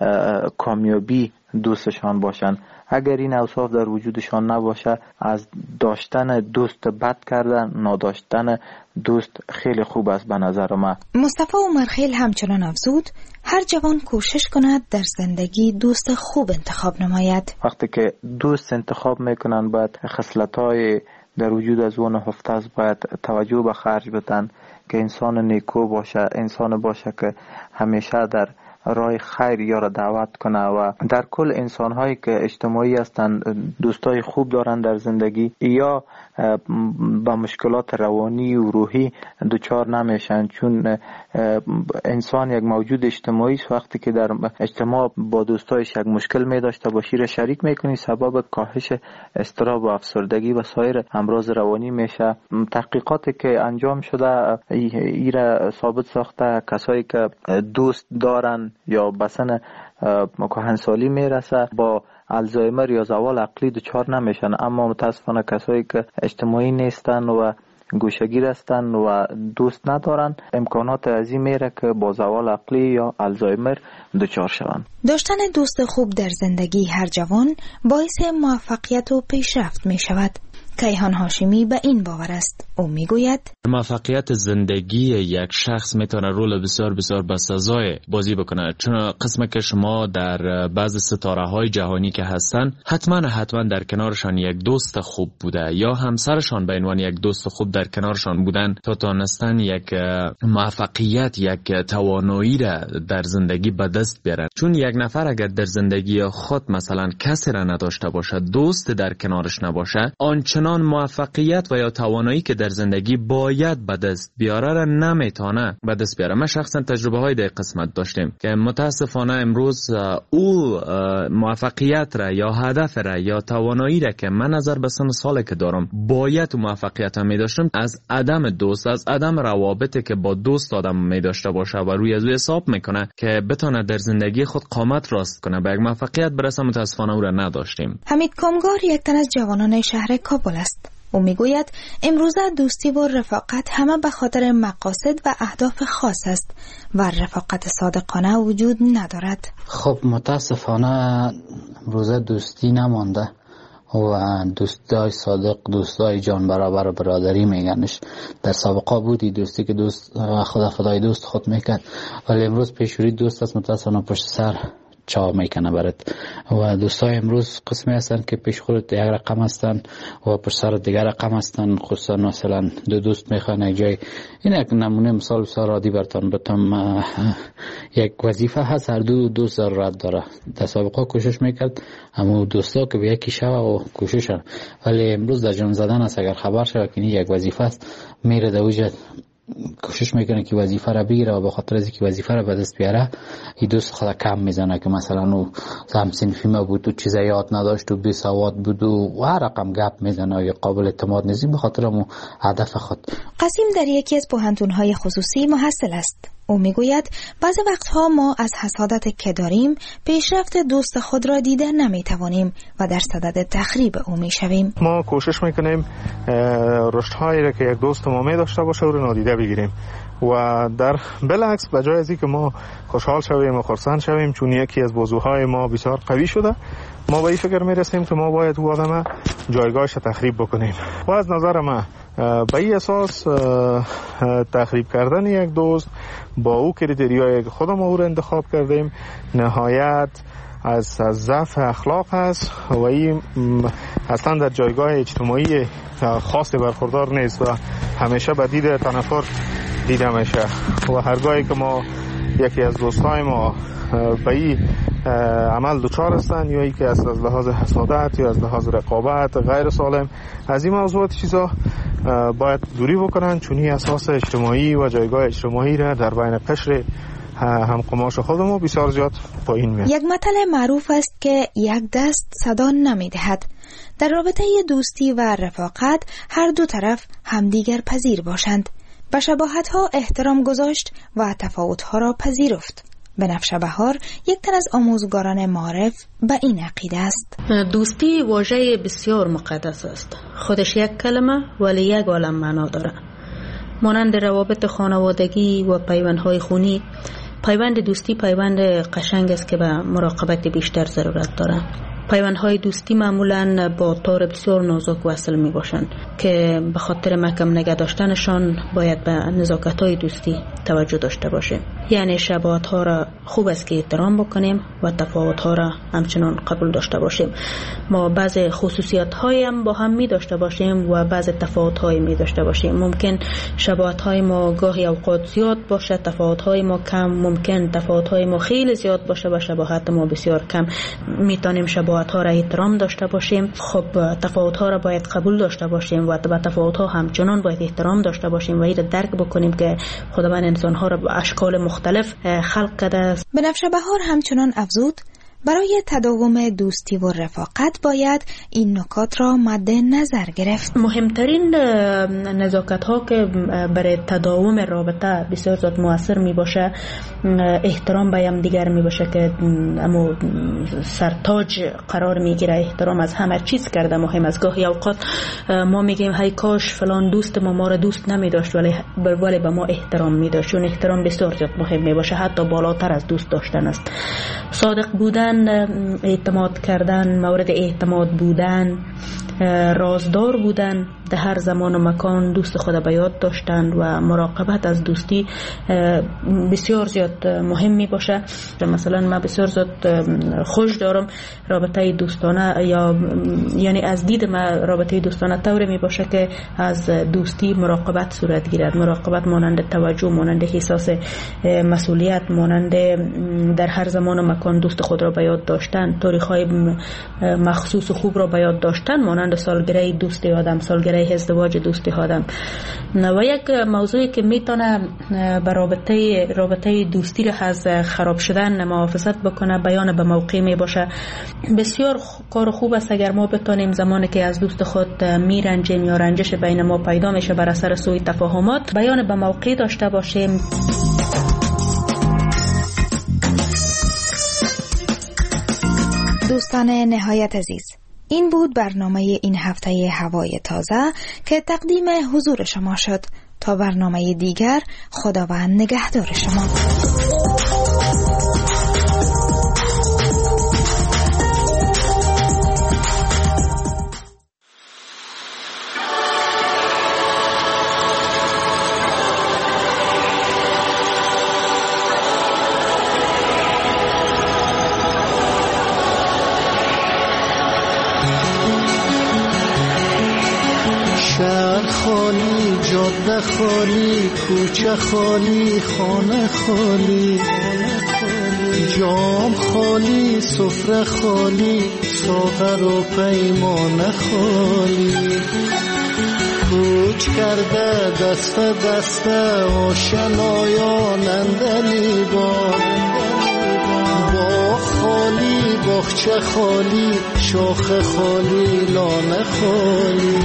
کامیابی دوستشان باشن. اگر این اوصاف در وجودشان نباشه، از داشتن دوست بد کردن نداشتن دوست خیلی خوب است به نظر من. مصطفی عمرخیل همچنان افزود هر جوان کوشش کند در زندگی دوست خوب انتخاب نماید. وقتی که دوست انتخاب میکنن باید خصلت‌های در وجود از اون هفته است باید توجه به خرج بتن که انسان نیکو باشه، انسان باشه که همیشه در راه خیر یارا دعوت کنه و در کل انسان هایی که اجتماعی هستند، دوستای خوب دارن در زندگی یا با مشکلات روانی و روحی دچار نمیشن، چون انسان یک موجود اجتماعی است. وقتی که در اجتماع با دوستایش یک مشکل می داشته باشی را شریک میکنی، سبب کاهش اضطراب و افسردگی و سایر امراض روانی میشه. تحقیقاتی که انجام شده ایره ثابت ساخته کسایی که دوست دارن یا بسن کهنسالی میرسه با الزایمر یا زوال عقلی دچار نمیشن، اما متاسفانه کسایی که اجتماعی نیستن و گوشگیر هستن و دوست ندارن امکانات عظیم میره که با زوال عقلی یا الزایمر دچار شوند. داشتن دوست خوب در زندگی هر جوان باعث موفقیت و پیشرفت می شود. کیهان هاشمی به این باور است. او میگوید موفقیت زندگی یک شخص میتونه رول بسیار بسیار بسزای بازی بکنه، چون قسمه که شما در بعض ستاره های جهانی که هستن حتما حتما در کنارشان یک دوست خوب بوده یا همسرشان به عنوان یک دوست خوب در کنارشان بودن تا تونستن یک موفقیت، یک توانایی را در زندگی به دست بیارن. چون یک نفر اگر در زندگی خود مثلا کسی را نداشته باشه، دوست در کنارش نباشه، آنچنان چنان موفقیت و یا توانایی که در زندگی باید به دست بیاره را نمیتونه به دست بیاره. ما شخصا تجربه های در قسمت داشتیم که متاسفانه امروز او موفقیت را یا هدف را یا توانایی را که من نظر به سن سال که دارم باید موفقیت هم می داشتم، از عدم دوست، از عدم روابطی که با دوست آدم می داشته باشه و روی از او حساب میکنه که بتونه در زندگی خود قامت راست کنه به یک موفقیت برسه، متاسفانه او را نداشتیم. حمید کامگار یک تن از جوانان شهر کابل است. او میگوید امروزه دوستی و رفاقت همه به خاطر مقاصد و اهداف خاص است و رفاقت صادقانه وجود ندارد. خب متاسفانه امروزه دوستی نمانده و دوستای صادق، دوستای جان برابر برادری میگنش. در سابقه بودی دوستی که دوست خدا خدای دوست خود میکرد، ولی امروز پیشوری دوست است متاسفانه پشت سر چا میکنه برات. و دوستای امروز قسمی هستن که پیش خودت یک رقم هستن و پشت سر دیگر رقم هستن. خصوصا مثلا دو دوست میخوان یک جای، این یک نمونه مثال بسیار عادی براتون بتم. یک وظیفه هست، هر دو دوست ضرورت داره. در سابقه کوشش میکرد اما دوستا که به یکی شو و کوششن، ولی امروز در جان زدن است. اگر خبر شد که یک وظیفه است میره در وجه کوشش میکنه که وظیفه را بگیره و به خاطر از اینکه وظیفه را به دست بیاره این دوست خدا کم میزنه که مثلا او هم صنفی ما بود و چیزا یاد نداشت و بی سواد بود و هر رقم گپ میزنه یا قابل اعتماد نیست به خاطر مو هدف خود. قاسم در یکی از پوهنتون‌های خصوصی محصل است. او میگوید بعضی وقتها ما از حسادت که داریم پیشرفت دوست خود را دیده نمیتوانیم و در صدد تخریب او میشویم. ما کوشش میکنیم رشدهایی را که یک دوست ما می داشته باشه رو نادیده بگیریم و در بالعکس به جای از اینکه ما خوشحال شویم و خرسند شویم چون یکی از بازوهای ما بسیار قوی شده، ما به این فکر میرسیم که ما باید او آدم جایگاهش تخریب بکنیم و از نظر ما به این اساس تخریب کردن یک دوست با او کریتریایی که خودم او رو انتخاب کردیم نهایت از از ضعف اخلاق هست و این اصلا در جایگاه اجتماعی خاصی برخوردار نیست و همیشه به دید تنفر دیده میشه و هرگاهی که ما یکی از دوستای ما به این عمل دوچار هستن یا ای که از لحاظ حسادت یا از لحاظ رقابت غیر سالم از این موضوعات چیزا باید دوری بکنن چون این اساس اجتماعی و جایگاه اجتماعی را در بین قشر هم قماش خودمون بسیار زیاد پایین میاد. یک متل معروف است که یک دست صدا نمیدهد. در رابطه دوستی و رفاقت هر دو طرف همدیگر پذیر باشند، به شباهت‌ها احترام گذاشت و تفاوت‌ها را پذیرفت. بنفشه بهار یک تن از آموزگاران معارف به این عقیده است. دوستی واژه بسیار مقدس است. خودش یک کلمه ولی یک عالم معنا داره. مانند روابط خانوادگی و پیوندهای خونی، پیوند دوستی پیوند قشنگ است که به مراقبت بیشتر ضرورت داره. پیوندهای دوستی معمولاً با تار بسیار نازک وصل می باشند که به خاطر محکم نگه داشتنشان باید به نزاکت‌های دوستی توجه داشته باشیم. یعنی شباهت‌ها را خوب است که احترام بکنیم و تفاوت‌ها را همچنان قبول داشته باشیم. ما بعض خصوصیت‌هایی هم با هم می داشته باشیم و بعض تفاوت‌هایی می داشته باشیم. ممکن شباهت‌های ما گاهی اوقات زیاد باشه، تفاوت‌های ما کم، ممکن تفاوت‌های ما خیلی زیاد باشه و شباهت ما بسیار کم. می‌تونیم شباهت ها را احترام داشته باشیم. خب تفاوت ها را باید قبول داشته باشیم و به تفاوت ها همچنان باید احترام داشته باشیم و این را درک بکنیم که خداوند انسان ها را به اشکال مختلف خلق کرده است. بنفشه بهار همچنان افزود برای تداوم دوستی و رفاقت باید این نکات را مد نظر گرفت. مهمترین نزاکت ها که برای تداوم رابطه بسیار زیاد مؤثر می باشه احترام به هم دیگر می باشه که اما سرتاج قرار می گیره. احترام از همه چیز کرده مهم است. گاهی اوقات ما میگیم هی کاش فلان دوست ما ما را دوست نمی داشت ولی ولی به ما احترام می داشت. چون احترام بسیار زیاد مهم می باشه، حتی بالاتر از دوست داشتن است. صادق بودن، اعتماد کردن، مورد اعتماد بودن، رازدار بودن، در هر زمان و مکان دوست خود به یاد داشتن و مراقبت از دوستی بسیار زیاد مهم می باشه. مثلا من بسیار زیاد خوش دارم رابطه دوستانه یا یعنی از دید من رابطه دوستانه طوری می باشه که از دوستی مراقبت صورت گیرد. مراقبت مانند توجه، مانند احساس مسئولیت، مانند در هر زمان و مکان دوست خود را به یاد داشتن، تاریخ‌های مخصوص و خوب را به یاد داشتن، مانند مانند سالگره دوستی آدم، سالگره ازدواج دوستی آدم. و یک موضوعی که میتونه به رابطه رابطه دوستی را از خراب شدن محافظت بکنه، بیان به موقع می باشه. بسیار کار خوب است اگر ما بتونیم زمانی که از دوست خود میرنجیم یا رنجش بین ما پیدا میشه بر اثر سوء تفاهمات، بیان به موقع داشته باشیم. دوستان نهایت عزیز، این بود برنامه این هفته هوای تازه که تقدیم حضور شما شد. تا برنامه دیگر، خداوند نگهدار شما. خالی، جاده خالی، کوچه خالی، خانه خالی، جام خالی، سفره خالی، ساغر و پیمانه خالی. کوچ کرده دست دست آشنایان اندلی با باغ خالی، باغچه خالی، شاخ خالی، لانه خالی.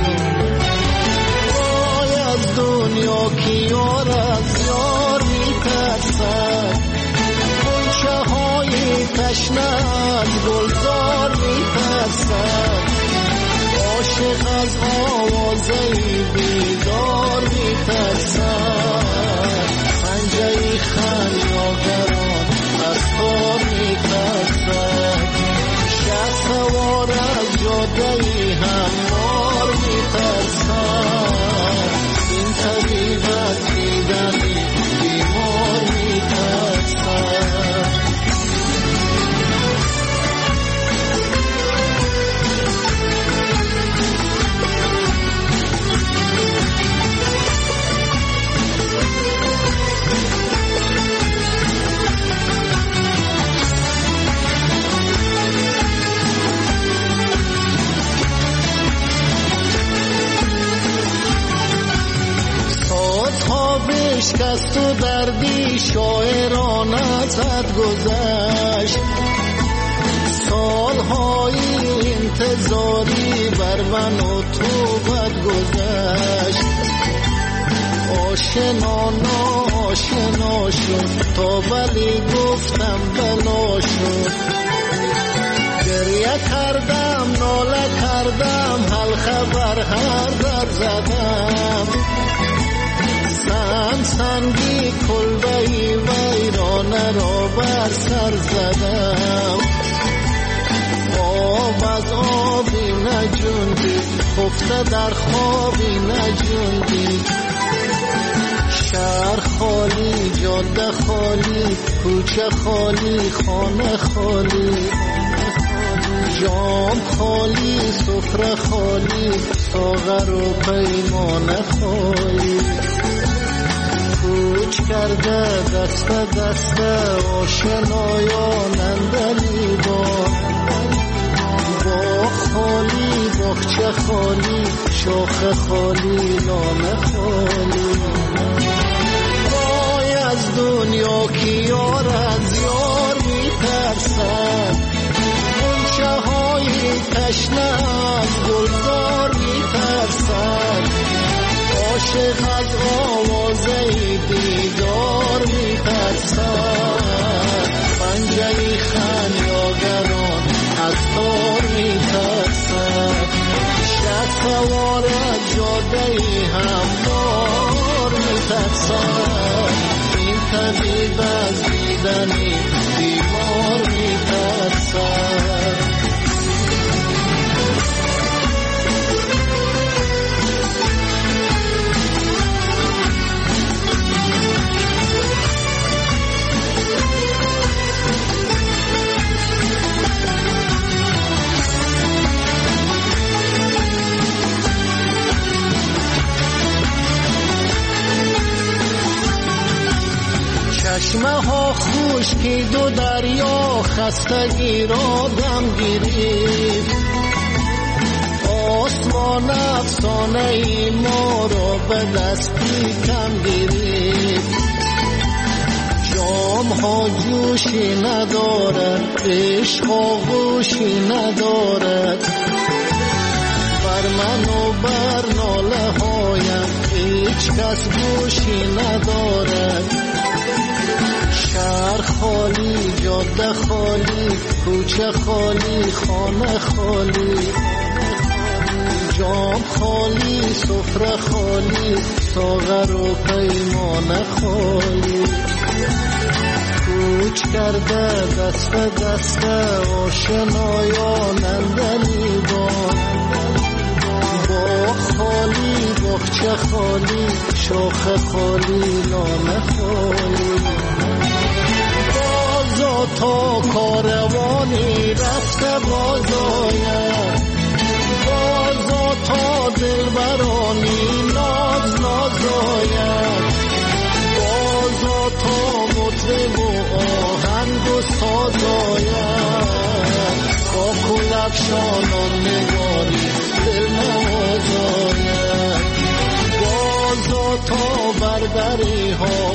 دنیا کی یار از یار میترسد، گلچه های تشنه از گلزار میترسد، عاشق از آوازه بیدار میترسد، پنجه خمیازگران از تار میترسد، شه سوار از جاده هموار میترسد. طبیب از دیدنی بیمار میترسد. بشکست و دردی شاعرانه زد گذشت، سالهای انتظاری بر من و تو بد گذشت. آشنا ناشنا شد تا ولی گفتم بلا شد، گریه کردم ناله کردم حل خبر هر در زدم، سنگ سنگی کلبهی ویرانه را بر سر زدم. آب از آبی نجوندی، خفته در خوابی نجوندی. شهر خالی، جاده خالی، کوچه خالی، خانه خالی، جام خالی، سفره خالی، ساغر و پیمانه خالی. کوچ کرده دست دست آشنایان اندلی با باغ خالی، باغچه خالی، شاخ خالی، لانه خالی. وای از دنیا کی یار از یار میترسد، گلچه های تشنه از گلزار میترسد، عاشق از آوازه دیدار میترسد، پنجه خمیازگران از تار میترسد، شه سوار از جاده هموار میترسد. این طبیب از دیدنی بیمار میترسد. چشمه ها خشکید و دریا خستگی را دم گیرید، آسمان افسانه ای ما را به دستی کم گرفت جام ها جوشی ندارد عشق آغوشی ندارد بر من و بر ناله هایم هیچ کس گوشی ندارد شهر خالی جاده خالی کوچه خالی خانه خالی جام خالی سفره خالی ساغر و پیمان خالی کوچ کرده دست دست آشنایانندنی بان باغ خالی باغچه خالی شاخه خالی نانه خالی بازا تا کاروانی رفته بازاید بازا تا دلبرانی ناز نازاید بازا تا مطرب و آهنگ و سازاید با کلفشانان نگاری دل نوازاید بازا تا بربری ها